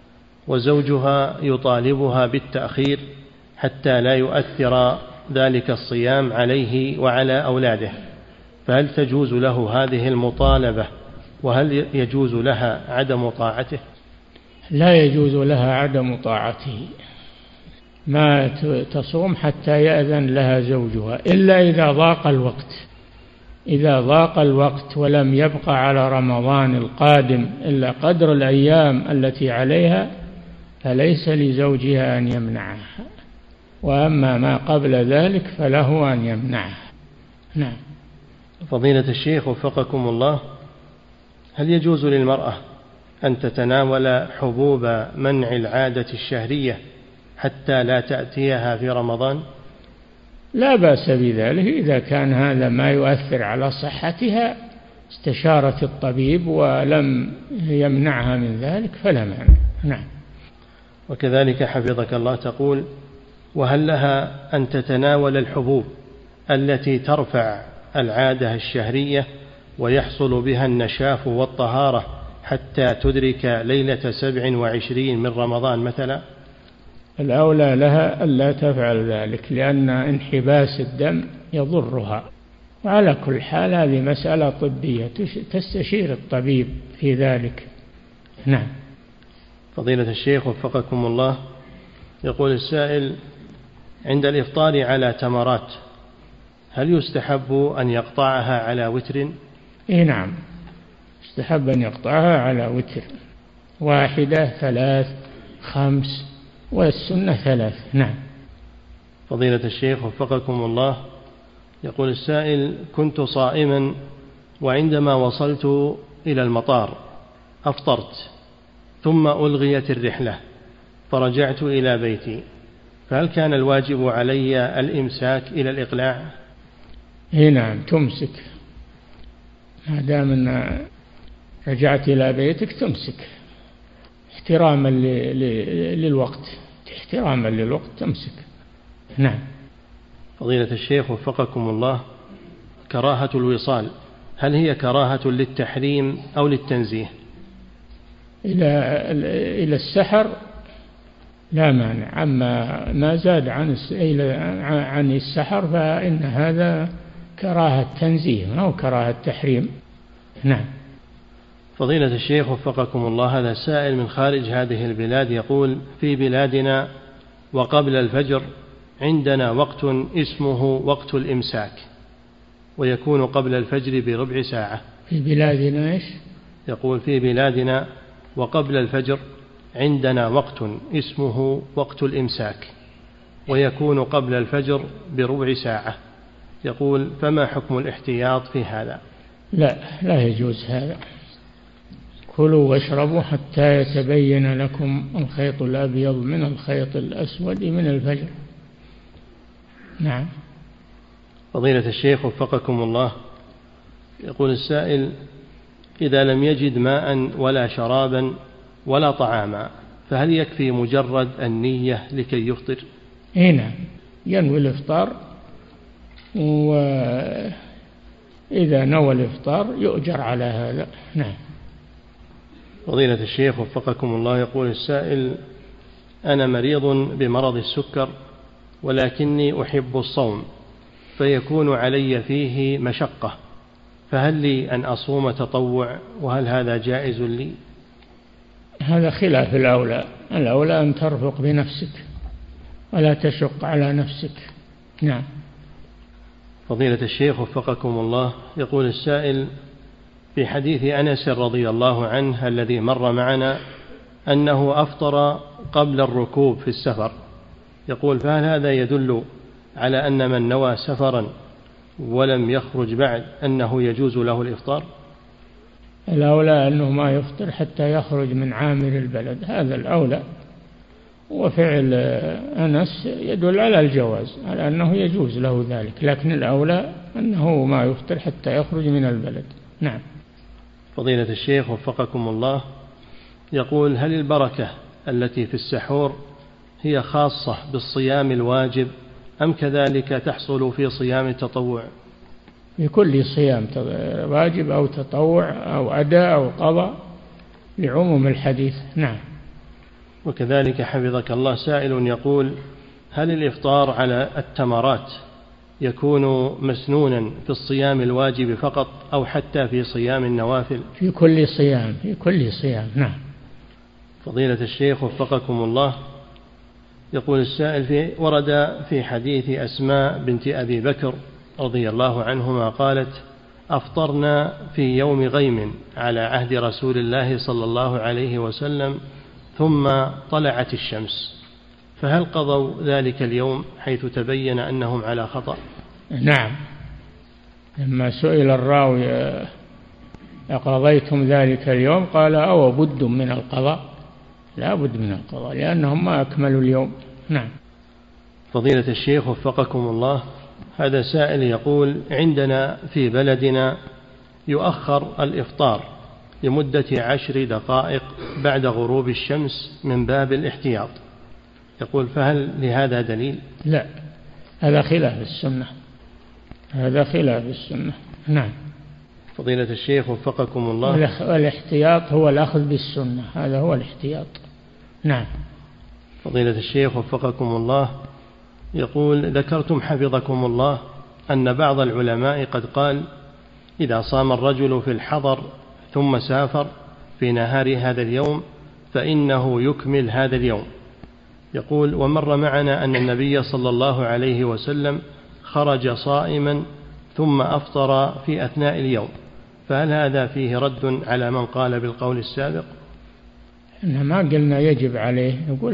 وزوجها يطالبها بالتأخير حتى لا يؤثر ذلك الصيام عليه وعلى أولاده، فهل تجوز له هذه المطالبة وهل يجوز لها عدم طاعته؟ لا يجوز لها عدم طاعته، ما تصوم حتى يأذن لها زوجها إلا إذا ضاق الوقت. إذا ضاق الوقت ولم يبقى على رمضان القادم إلا قدر الأيام التي عليها فليس لزوجها أن يمنعها، وأما ما قبل ذلك فله أن يمنعها. نعم. فضيلة الشيخ وفقكم الله، هل يجوز للمرأة أن تتناول حبوب منع العادة الشهرية حتى لا تأتيها في رمضان؟ لا بأس بذلك إذا كان هذا ما يؤثر على صحتها، استشارت الطبيب ولم يمنعها من ذلك فلا مانع. نعم. وكذلك حفظك الله تقول: وهل لها أن تتناول الحبوب التي ترفع العادة الشهرية ويحصل بها النشاف والطهارة حتى تدرك ليلة 27 من رمضان مثلا؟ الأولى لها ألا تفعل ذلك، لأن انحباس الدم يضرها، وعلى كل حال هذه مسألة طبية تستشير الطبيب في ذلك. نعم. فضيلة الشيخ وفقكم الله، يقول السائل: عند الإفطار على تمرات هل يستحب أن يقطعها على وتر؟ نعم، يستحب أن يقطعها على وتر، 1 3 5 والسنة 3. نعم. فضيلة الشيخ وفقكم الله، يقول السائل: كنت صائما وعندما وصلت إلى المطار أفطرت ثم ألغيت الرحلة فرجعت إلى بيتي، فهل كان الواجب علي الإمساك إلى الإقلاع؟ نعم، تمسك ما دام أن رجعت إلى بيتك، تمسك احتراما للوقت، احتراما للوقت تمسك. نعم. فضيلة الشيخ وفقكم الله، كراهة الوصال هل هي كراهة للتحريم أو للتنزيه؟ إلى السحر لا مانع، أما ما زاد عن السحر فإن هذا كراهة تنزيه أو كراهة تحريم. نعم. فضيلة الشيخ وفقكم الله، هذا سائل من خارج هذه البلاد يقول: في بلادنا وقبل الفجر عندنا وقت اسمه وقت الإمساك ويكون قبل الفجر بربع ساعة. في بلادنا إيش؟ يقول: في بلادنا وقبل الفجر عندنا وقت اسمه وقت الإمساك ويكون قبل الفجر بربع ساعة. يقول: فما حكم الاحتياط في هذا؟ لا يجوز هذا. كلوا واشربوا حتى يتبين لكم الخيط الأبيض من الخيط الأسود من الفجر. نعم. فضيلة الشيخ وفقكم الله، يقول السائل: إذا لم يجد ماء ولا شرابا ولا طعاما فهل يكفي مجرد النية لكي يفطر؟ نعم، ينوي الإفطار، وإذا نوى الإفطار يؤجر على هذا. نعم. فضيلة الشيخ وفقكم الله، يقول السائل: أنا مريض بمرض السكر ولكني أحب الصوم فيكون علي فيه مشقة، فهل لي أن أصوم تطوع وهل هذا جائز لي؟ هذا خلاف الأولى أن ترفق بنفسك ولا تشق على نفسك. نعم. فضيلة الشيخ وفقكم الله، يقول السائل: في حديث أنس رضي الله عنه الذي مر معنا أنه أفطر قبل الركوب في السفر، يقول: فهل هذا يدل على أن من نوى سفرا ولم يخرج بعد أنه يجوز له الإفطار؟ الأولى أنه ما يفطر حتى يخرج من عامر البلد، هذا الأولى. وفعل أنس يدل على الجواز، على أنه يجوز له ذلك، لكن الأولى أنه ما يفطر حتى يخرج من البلد. نعم. فضيلة الشيخ وفقكم الله، يقول: هل البركة التي في السحور هي خاصة بالصيام الواجب أم كذلك تحصل في صيام التطوع؟ في كل صيام، واجب أو تطوع أو أداء أو قضاء، لعموم الحديث. نعم. وكذلك حفظك الله سائل يقول: هل الإفطار على التمرات يكون مسنونا في الصيام الواجب فقط أو حتى في صيام النوافل؟ في كل صيام، في كل صيام. نعم. فضيلة الشيخ وفقكم الله، يقول السائل: ورد في حديث أسماء بنت أبي بكر رضي الله عنهما قالت: أفطرنا في يوم غيم على عهد رسول الله صلى الله عليه وسلم ثم طلعت الشمس، فهل قضوا ذلك اليوم حيث تبين أنهم على خطأ؟ نعم. لما سئل الراوي: أقضيتم ذلك اليوم؟ قال: أو بد من القضاء، لا بد من القضاء لأنهم ما أكملوا اليوم. نعم. فضيلة الشيخ وفقكم الله، هذا سائل يقول: عندنا في بلدنا يؤخر الإفطار لمدة 10 دقائق بعد غروب الشمس من باب الاحتياط، يقول: فهل لهذا دليل؟ لا، هذا خلاف السنة، هذا خلاف السنة. نعم. فضيلة الشيخ وفقكم الله، والاحتياط هو الأخذ بالسنة، هذا هو الاحتياط. نعم. فضيلة الشيخ وفقكم الله، يقول: ذكرتم حفظكم الله أن بعض العلماء قد قال: إذا صام الرجل في الحضر ثم سافر في نهار هذا اليوم فإنه يكمل هذا اليوم. يقول: ومر معنا أن النبي صلى الله عليه وسلم خرج صائما ثم أفطر في أثناء اليوم، فهل هذا فيه رد على من قال بالقول السابق؟ إحنا ما قلنا يجب عليه، نقول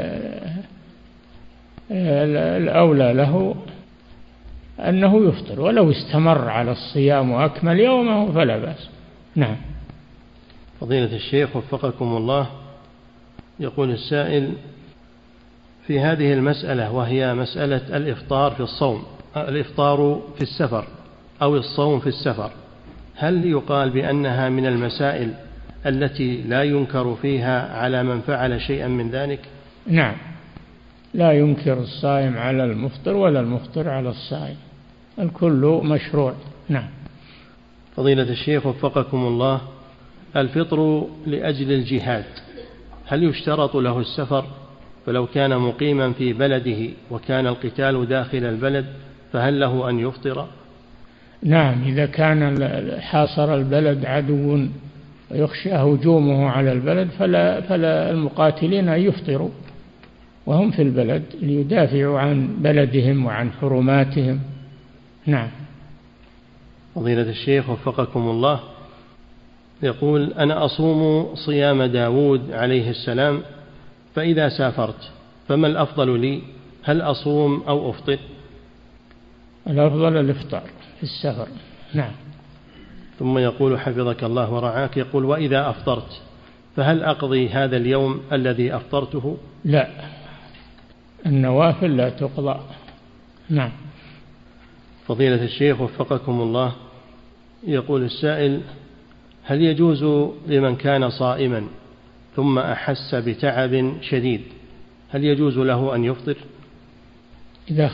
الأولى له أنه يفطر، ولو استمر على الصيام وأكمل يومه فلا بأس. نعم. فضيلة الشيخ وفقكم الله، يقول السائل: في هذه المسألة وهي مسألة الإفطار في الصوم، الإفطار في السفر أو الصوم في السفر، هل يقال بأنها من المسائل التي لا ينكر فيها على من فعل شيئا من ذلك؟ نعم، لا ينكر الصائم على المفطر ولا المفطر على الصائم، الكل مشروع. نعم. فضيلة الشيخ وفقكم الله، الفطر لأجل الجهاد هل يشترط له السفر؟ فلو كان مقيما في بلده وكان القتال داخل البلد فهل له أن يفطر؟ نعم، إذا كان حاصر البلد عدو ويخشى هجومه على البلد فلا المقاتلين أن يفطروا وهم في البلد ليدافعوا عن بلدهم وعن حرماتهم. نعم. فضيلة الشيخ وفقكم الله، يقول: أنا أصوم صيام داود عليه السلام، فإذا سافرت فما الأفضل لي؟ هل أصوم أو أفطر؟ الأفضل الإفطار في السفر. نعم. ثم يقول حفظك الله ورعاك، يقول: وإذا أفطرت فهل أقضي هذا اليوم الذي أفطرته؟ لا، النوافل لا تقضى. نعم. فضيلة الشيخ وفقكم الله، يقول السائل: هل يجوز لمن كان صائما ثم أحس بتعب شديد هل يجوز له أن يفطر؟ إذا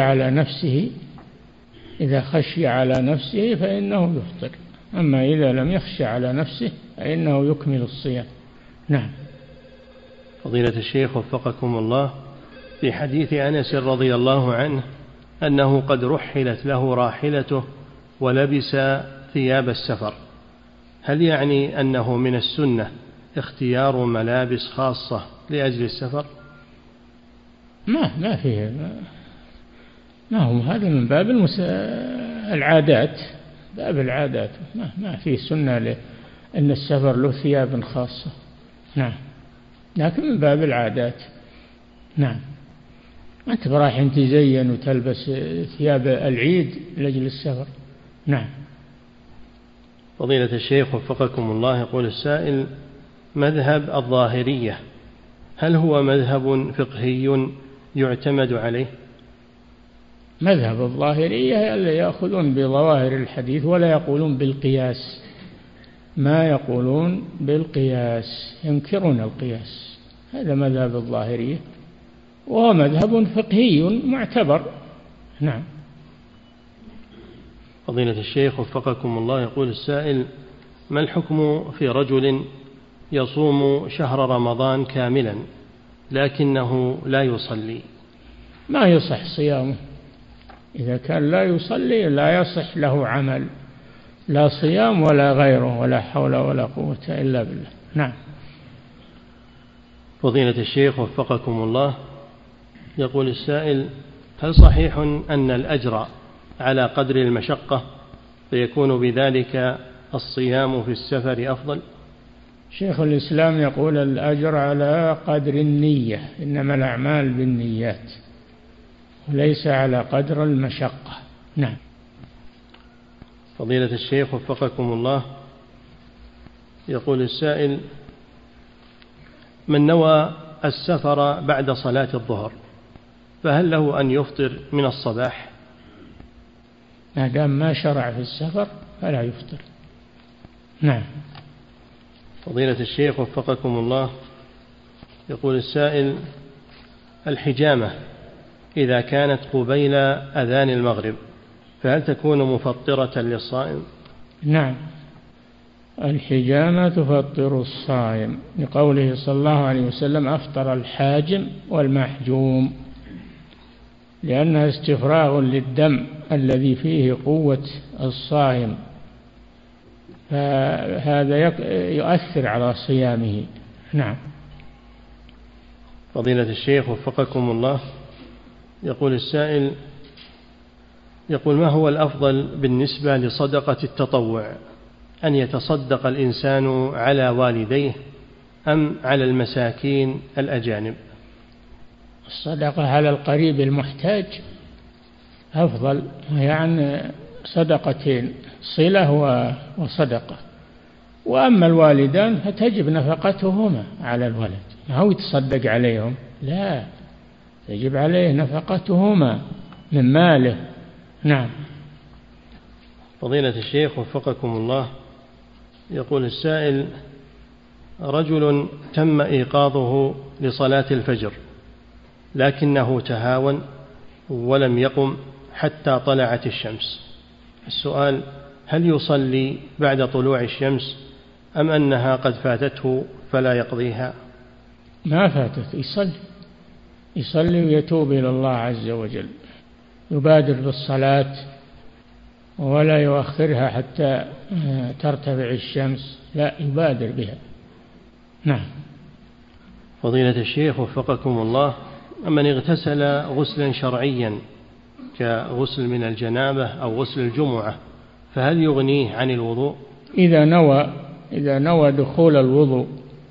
خشي على نفسه فإنه يفطر، أما إذا لم يخشى على نفسه فإنه يكمل الصيام. نعم. فضيلة الشيخ وفقكم الله، في حديث أنس رضي الله عنه أنه قد رحلت له راحلته ولبس ثياب السفر، هل يعني أنه من السنة اختيار ملابس خاصة لأجل السفر؟ ما فيه، ما هو هذا من باب العادات، باب العادات، ما في سنة أن السفر له ثياب خاصة. نعم، لكن من باب العادات. نعم، أنت رايح تزين وتلبس ثياب العيد لأجل السفر. نعم. فضيلة الشيخ وفقكم الله، يقول السائل: مذهب الظاهرية هل هو مذهب فقهي يعتمد عليه؟ مذهب الظاهرية اللي يأخذون بظواهر الحديث ولا يقولون بالقياس، ما يقولون بالقياس، ينكرون القياس. هذا مذهب الظاهرية، وهو مذهب فقهي معتبر. نعم. فضيلة الشيخ وفقكم الله، يقول السائل: ما الحكم في رجل يصوم شهر رمضان كاملا لكنه لا يصلي؟ ما يصح صيامه، إذا كان لا يصلي لا يصح له عمل، لا صيام ولا غيره، ولا حول ولا قوة إلا بالله. نعم. فضيلة الشيخ وفقكم الله، يقول السائل: هل صحيح أن الأجر على قدر المشقة فيكون بذلك الصيام في السفر أفضل؟ شيخ الإسلام يقول الأجر على قدر النية، إنما الأعمال بالنيات، وليس على قدر المشقة. نعم. فضيلة الشيخ وفقكم الله، يقول السائل: من نوى السفر بعد صلاة الظهر فهل له أن يفطر من الصباح؟ ما دام ما شرع في السفر فلا يفطر. نعم. فضيلة الشيخ وفقكم الله، يقول السائل: الحجامة إذا كانت قبيل أذان المغرب فهل تكون مفطرة للصائم؟ نعم، الحجامة تفطر الصائم، لقوله صلى الله عليه وسلم: أفطر الحاجم والمحجوم، لأنها استفراغ للدم الذي فيه قوة الصائم، فهذا يؤثر على صيامه. نعم. فضيلة الشيخ وفقكم الله، يقول السائل: يقول: ما هو الأفضل بالنسبة لصدقة التطوع، أن يتصدق الإنسان على والديه أم على المساكين الأجانب؟ الصدقة على القريب المحتاج أفضل، يعني صدقتين، صلة وصدقة. وأما الوالدان فتجب نفقتهما على الولد، ما هو يتصدق عليهم، لا، يجب عليه نفقتهما من ماله. نعم. فضيلة الشيخ وفقكم الله، يقول السائل: رجل تم إيقاظه لصلاة الفجر لكنه تهاون ولم يقم حتى طلعت الشمس، السؤال: هل يصلي بعد طلوع الشمس أم أنها قد فاتته فلا يقضيها؟ ما فاتت، يصلي ويتوب إلى الله عز وجل، يبادر بالصلاة ولا يؤخرها حتى ترتفع الشمس، لا، يبادر بها. نعم. فضيلة الشيخ وفقكم الله، من اغتسل غسلا شرعيا كغسل من الجنابة أو غسل الجمعة فهل يغنيه عن الوضوء؟ إذا نوى دخول الوضوء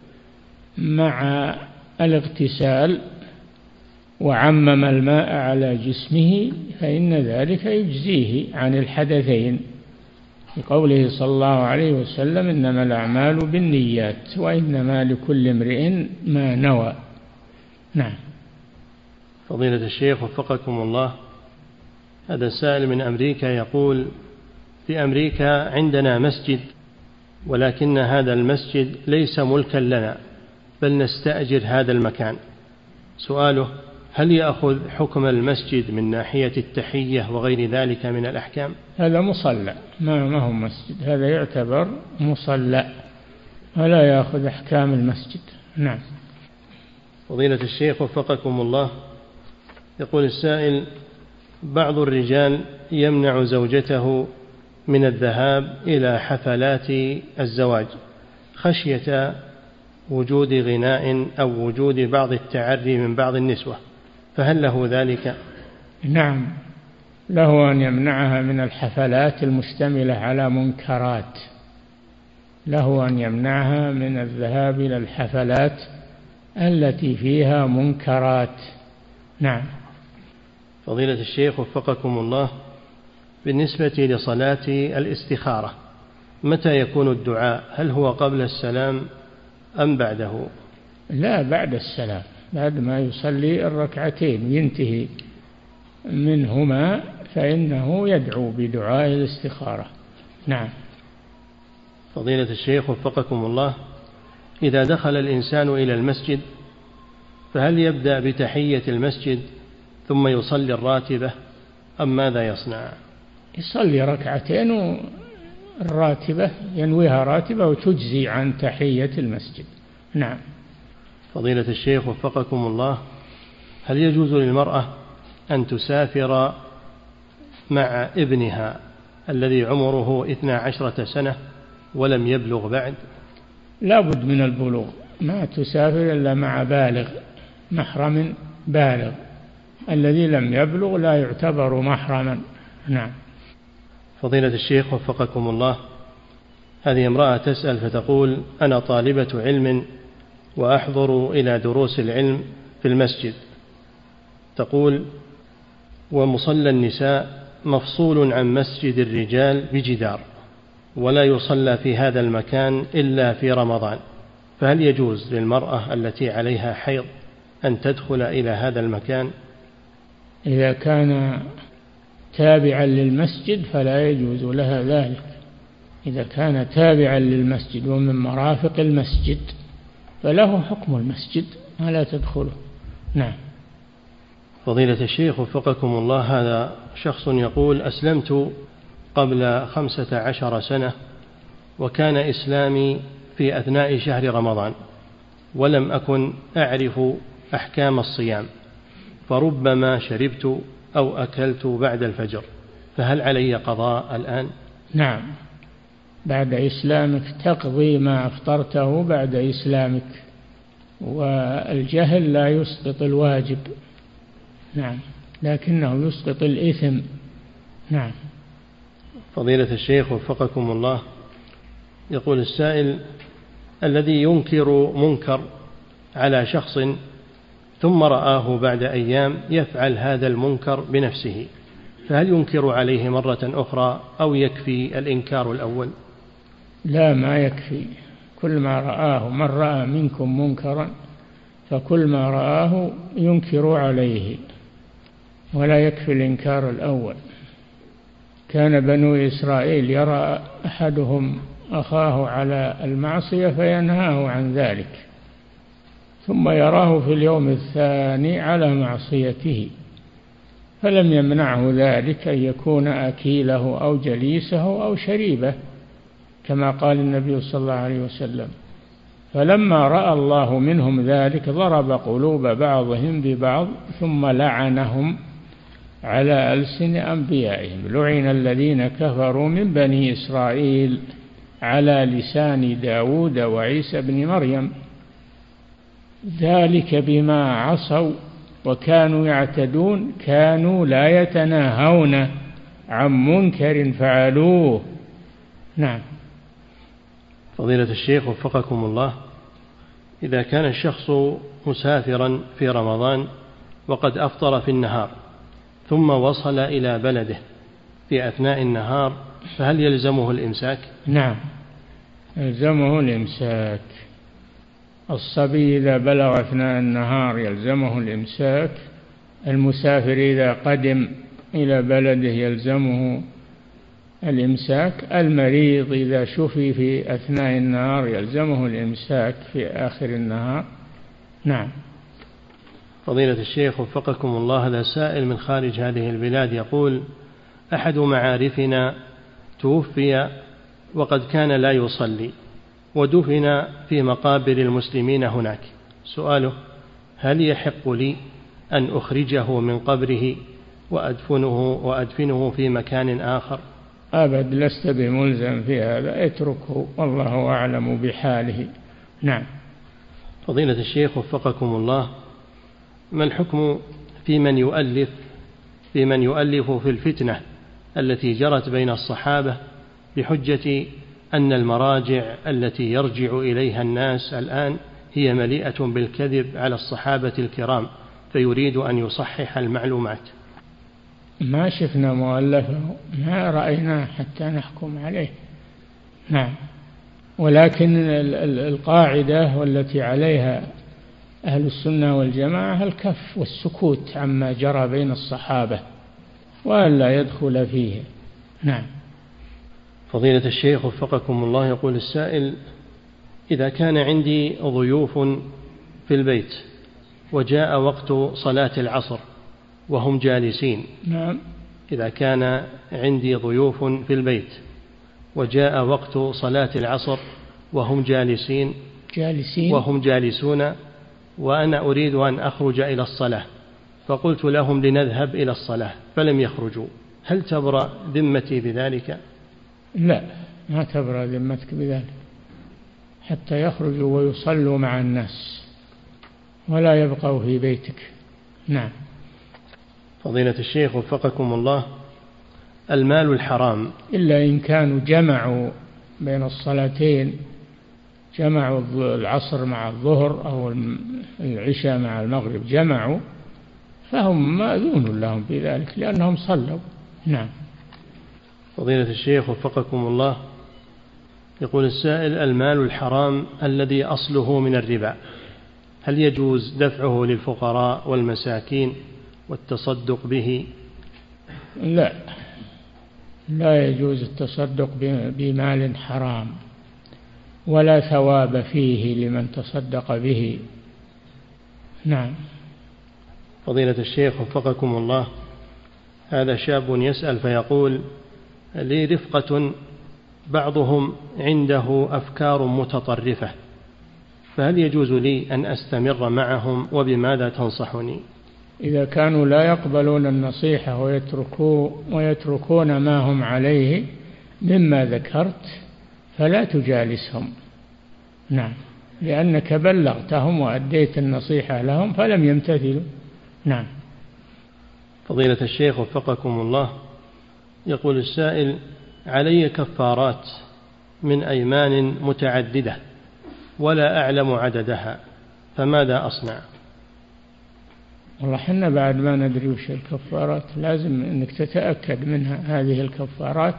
مع الاغتسال وعمم الماء على جسمه فإن ذلك يجزيه عن الحدثين، لقوله صلى الله عليه وسلم: إنما الأعمال بالنيات وإنما لكل امرئ ما نوى. نعم. فضيلة الشيخ وفقكم الله، هذا السائل من أمريكا يقول: في أمريكا عندنا مسجد ولكن هذا المسجد ليس ملكا لنا بل نستأجر هذا المكان، سؤاله: هل يأخذ حكم المسجد من ناحية التحية وغير ذلك من الأحكام؟ هذا مصلى، ما هو مسجد، هذا يعتبر مصلى ولا يأخذ أحكام المسجد. نعم. فضيلة الشيخ وفقكم الله، يقول السائل: بعض الرجال يمنع زوجته من الذهاب إلى حفلات الزواج خشية وجود غناء أو وجود بعض التعري من بعض النسوة، فهل له ذلك؟ نعم، له أن يمنعها من الحفلات المشتملة على منكرات، له أن يمنعها من الذهاب إلى الحفلات التي فيها منكرات. نعم. فضيلة الشيخ وفقكم الله، بالنسبة لصلاة الاستخارة متى يكون الدعاء؟ هل هو قبل السلام أم بعده؟ لا، بعد السلام، بعد ما يصلي الركعتين ينتهي منهما فإنه يدعو بدعاء الاستخارة. نعم. فضيلة الشيخ وفقكم الله، إذا دخل الإنسان إلى المسجد فهل يبدأ بتحية المسجد ثم يصلي الراتبة أم ماذا يصنع؟ يصلي ركعتين الراتبة، ينويها راتبة وتجزي عن تحية المسجد. نعم. فضيلة الشيخ وفقكم الله، هل يجوز للمرأة أن تسافر مع ابنها الذي عمره 12 سنة ولم يبلغ بعد؟ لا بد من البلوغ، ما تسافر إلا مع بالغ، محرم بالغ، الذي لم يبلغ لا يعتبر محرما. نعم. فضيلة الشيخ وفقكم الله، هذه امرأة تسأل فتقول: أنا طالبة علم وأحضر إلى دروس العلم في المسجد، تقول: ومصلى النساء مفصول عن مسجد الرجال بجدار، ولا يصلى في هذا المكان إلا في رمضان، فهل يجوز للمرأة التي عليها حيض أن تدخل إلى هذا المكان؟ إذا كان تابعا للمسجد فلا يجوز لها ذلك. إذا كان تابعا للمسجد ومن مرافق المسجد فله حكم المسجد، لا تدخله. نعم. فضيلة الشيخ وفقكم الله، هذا شخص يقول: أسلمت قبل 15 سنة، وكان إسلامي في أثناء شهر رمضان، ولم أكن أعرف أحكام الصيام، فربما شربت أو أكلت بعد الفجر، فهل علي قضاء الآن؟ نعم، بعد إسلامك تقضي ما أفطرته بعد إسلامك، والجهل لا يسقط الواجب. نعم، لكنه يسقط الإثم. نعم. فضيلة الشيخ وفقكم الله، يقول السائل: الذي ينكر منكر على شخص ثم رآه بعد أيام يفعل هذا المنكر بنفسه، فهل ينكر عليه مرة أخرى أو يكفي الإنكار الأول؟ لا، ما يكفي. كل ما رآه، من رأى منكم منكرا فكل ما رآه ينكر عليه، ولا يكفي الإنكار الأول. كان بنو إسرائيل يرى أحدهم أخاه على المعصية فينهاه عن ذلك، ثم يراه في اليوم الثاني على معصيته، فلم يمنعه ذلك أن يكون أكيله أو جليسه أو شريبه، كما قال النبي صلى الله عليه وسلم. فلما رأى الله منهم ذلك ضرب قلوب بعضهم ببعض ثم لعنهم على ألسن أنبيائهم: لعن الذين كفروا من بني إسرائيل على لسان داود وعيسى بن مريم، ذلك بما عصوا وكانوا يعتدون، كانوا لا يتناهون عن منكر فعلوه. نعم. فضيلة الشيخ وفقكم الله، إذا كان الشخص مسافرا في رمضان وقد أفطر في النهار ثم وصل إلى بلده في أثناء النهار، فهل يلزمه الإمساك؟ نعم، يلزمه الإمساك. الصبي إذا بلغ أثناء النهار يلزمه الإمساك، المسافر إذا قدم إلى بلده يلزمه الإمساك، المريض إذا شفي في أثناء النهار يلزمه الإمساك في آخر النهار. نعم. فضيلة الشيخ وفقكم الله، هذا سائل من خارج هذه البلاد يقول: أحد معارفنا توفي وقد كان لا يصلي ودفن في مقابر المسلمين هناك، سؤاله: هل يحق لي أن أخرجه من قبره وأدفنه في مكان آخر؟ أبد، لست بملزم في هذا، اتركه والله أعلم بحاله. نعم. فضيلة الشيخ وفقكم الله، ما الحكم في من يؤلف في من يؤلف في الفتنة التي جرت بين الصحابة بحجة أن المراجع التي يرجع إليها الناس الآن هي مليئة بالكذب على الصحابة الكرام، فيريد أن يصحح المعلومات. ما شفنا مؤلفه، ما رأيناه حتى نحكم عليه. نعم، ولكن القاعدة والتي عليها أهل السنة والجماعة الكف والسكوت عما جرى بين الصحابة وألا يدخل فيه. نعم. فضيلة الشيخ وفقكم الله، يقول السائل: إذا كان عندي ضيوف في البيت وجاء وقت صلاة العصر وهم جالسين. نعم. إذا كان عندي ضيوف في البيت وجاء وقت صلاة العصر وهم جالسون وأنا أريد أن أخرج إلى الصلاة، فقلت لهم لنذهب إلى الصلاة فلم يخرجوا، هل تبرأ ذمتي بذلك؟ لا، ما تبرأ ذمتك بذلك حتى يخرجوا ويصلوا مع الناس ولا يبقوا في بيتك. نعم. فضيلة الشيخ وفقكم الله، المال الحرام إلا إن كانوا جمعوا بين الصلاتين، جمعوا العصر مع الظهر أو العشاء مع المغرب، جمعوا، فهم مأذون لهم في ذلك لأنهم صلوا. نعم. فضيلة الشيخ وفقكم الله، يقول السائل: المال الحرام الذي أصله من الربا هل يجوز دفعه للفقراء والمساكين والتصدق به؟ لا يجوز التصدق بمال حرام ولا ثواب فيه لمن تصدق به. نعم. فضيلة الشيخ وفقكم الله، هذا شاب يسأل فيقول: لي رفقة بعضهم عنده أفكار متطرفة، فهل يجوز لي أن أستمر معهم وبماذا تنصحني؟ إذا كانوا لا يقبلون النصيحة ويتركون ما هم عليه مما ذكرت فلا تجالسهم. نعم، لأنك بلغتهم وأديت النصيحة لهم فلم يمتثلوا. نعم. فضيلة الشيخ وفقكم الله، يقول السائل: علي كفارات من أيمان متعددة ولا أعلم عددها، فماذا أصنع؟ والله حنا بعد ما ندري وش الكفارات، لازم أنك تتأكد منها هذه الكفارات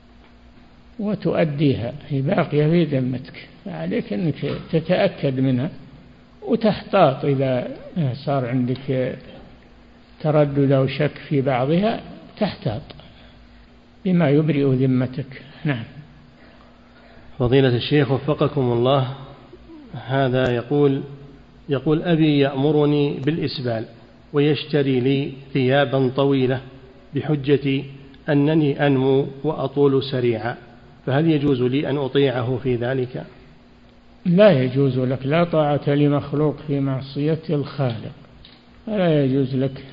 وتؤديها، هي باقية في ذمتك، عليك أنك تتأكد منها وتحتاط إذا صار عندك تردد أو شك في بعضها، تحتاط بما يبرئ ذمتك. نعم. فضيلة الشيخ وفقكم الله، هذا يقول: أبي يأمرني بالإسبال ويشتري لي ثيابا طويلة بحجة أنني أنمو وأطول سريعا، فهل يجوز لي أن أطيعه في ذلك؟ لا يجوز لك، لا طاعة لمخلوق في معصية الخالق، فلا يجوز لك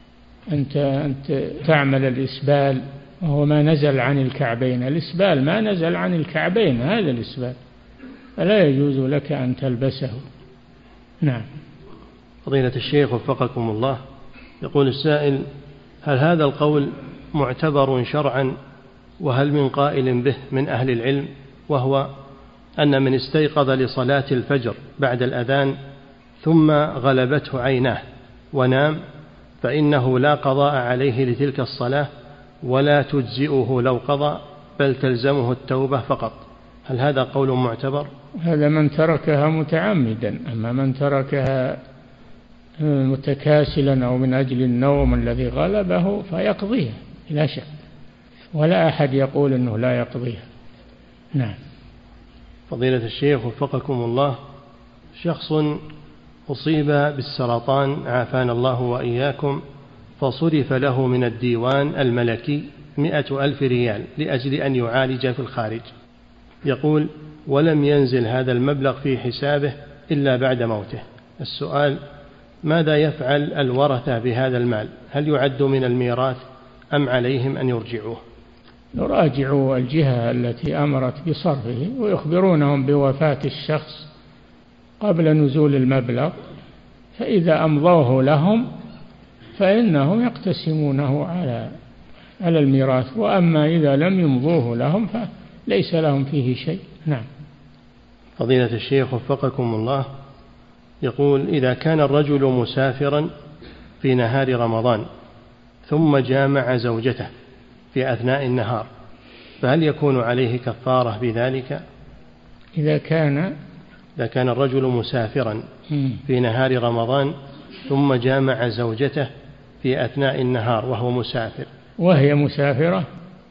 أن تعمل الإسبال وهو ما نزل عن الكعبين. الإسبال ما نزل عن الكعبين، هذا الإسبال، فلا يجوز لك أن تلبسه. نعم. فضيلة الشيخ وفقكم الله، يقول السائل: هل هذا القول معتبر شرعا، وهل من قائل به من أهل العلم، وهو أن من استيقظ لصلاة الفجر بعد الأذان ثم غلبته عيناه ونام فإنه لا قضاء عليه لتلك الصلاة ولا تجزئه لو قضى، بل تلزمه التوبة فقط، هل هذا قول معتبر؟ هذا من تركها متعمدا، أما من تركها متكاسلا أو من أجل النوم الذي غلبه فيقضيها لا شك، ولا أحد يقول أنه لا يقضيها. نعم. فضيلة الشيخ وفقكم الله، شخص أصيب بالسرطان عافانا الله وإياكم، فصرف له من الديوان الملكي 100,000 ريال لأجل أن يعالج في الخارج، يقول: ولم ينزل هذا المبلغ في حسابه إلا بعد موته. السؤال: ماذا يفعل الورثة بهذا المال؟ هل يعد من الميراث أم عليهم أن يرجعوه؟ يراجعوا الجهة التي أمرت بصرفه ويخبرونهم بوفاة الشخص قبل نزول المبلغ، فإذا أمضوه لهم فإنهم يقتسمونه على الميراث، وأما إذا لم يمضوه لهم فليس لهم فيه شيء. نعم. فضيلة الشيخ وفقكم الله، يقول: إذا كان الرجل مسافرا في نهار رمضان ثم جامع زوجته في أثناء النهار، فهل يكون عليه كفارة بذلك؟ إذا كان الرجل مسافرا في نهار رمضان ثم جامع زوجته في أثناء النهار وهو مسافر، وهي مسافرة،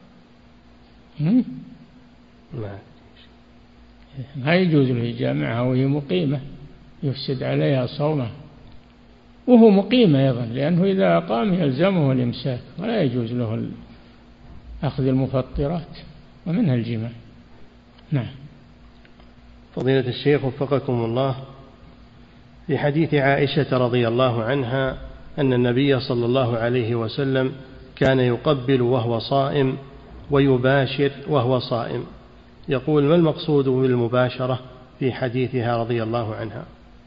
ما يجوز له يجامعها وهي مقيمة، يفسد عليها صومه، وهو مقيم أيضا، لأنه إذا أقام يلزمه الإمساك، ولا يجوز له أخذ المفطرات ومنها الجماع. نعم. فضيلة الشيخ وفقكم الله، في حديث عائشة رضي الله عنها أن النبي صلى الله عليه وسلم كان يقبل وهو صائم ويباشر وهو صائم، يقول: ما المقصود بالمباشرة في حديثها رضي الله عنها؟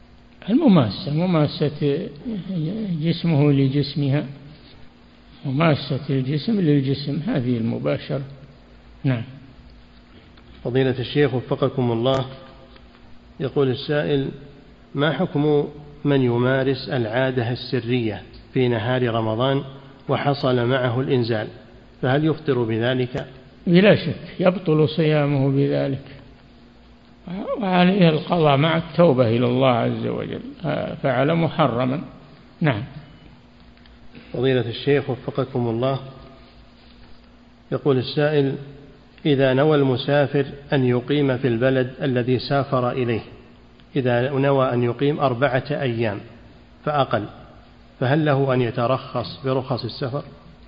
مماسة جسمه لجسمها، مماسة الجسم للجسم، هذه المباشرة. نعم. فضيلة الشيخ وفقكم الله، يقول السائل: ما حكم من يمارس العادة السرية في نهار رمضان وحصل معه الإنزال، فهل يفطر بذلك؟ بلا شك يبطل صيامه بذلك، وعليه القضاء مع التوبة إلى الله عز وجل، فعل محرما. نعم. فضيلة الشيخ وفقكم الله، يقول السائل: إذا نوى المسافر أن يقيم في البلد الذي سافر إليه، إذا نوى أن يقيم 4 أيام فأقل، فهل له أن يترخص برخص السفر؟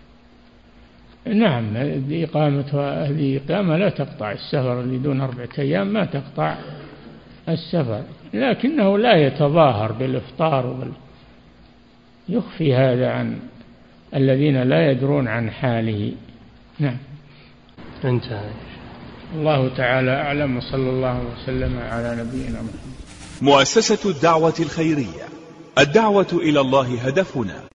نعم، هذه إقامة لا تقطع السفر، اللي دون 4 أيام ما تقطع السفر، لكنه لا يتظاهر بالإفطار يخفي هذا عن الذين لا يدرون عن حاله. نعم. انتهى. الله تعالى أعلم، وصلى الله وسلم على نبينا محمد. مؤسسة الدعوة الخيرية، الدعوة إلى الله هدفنا.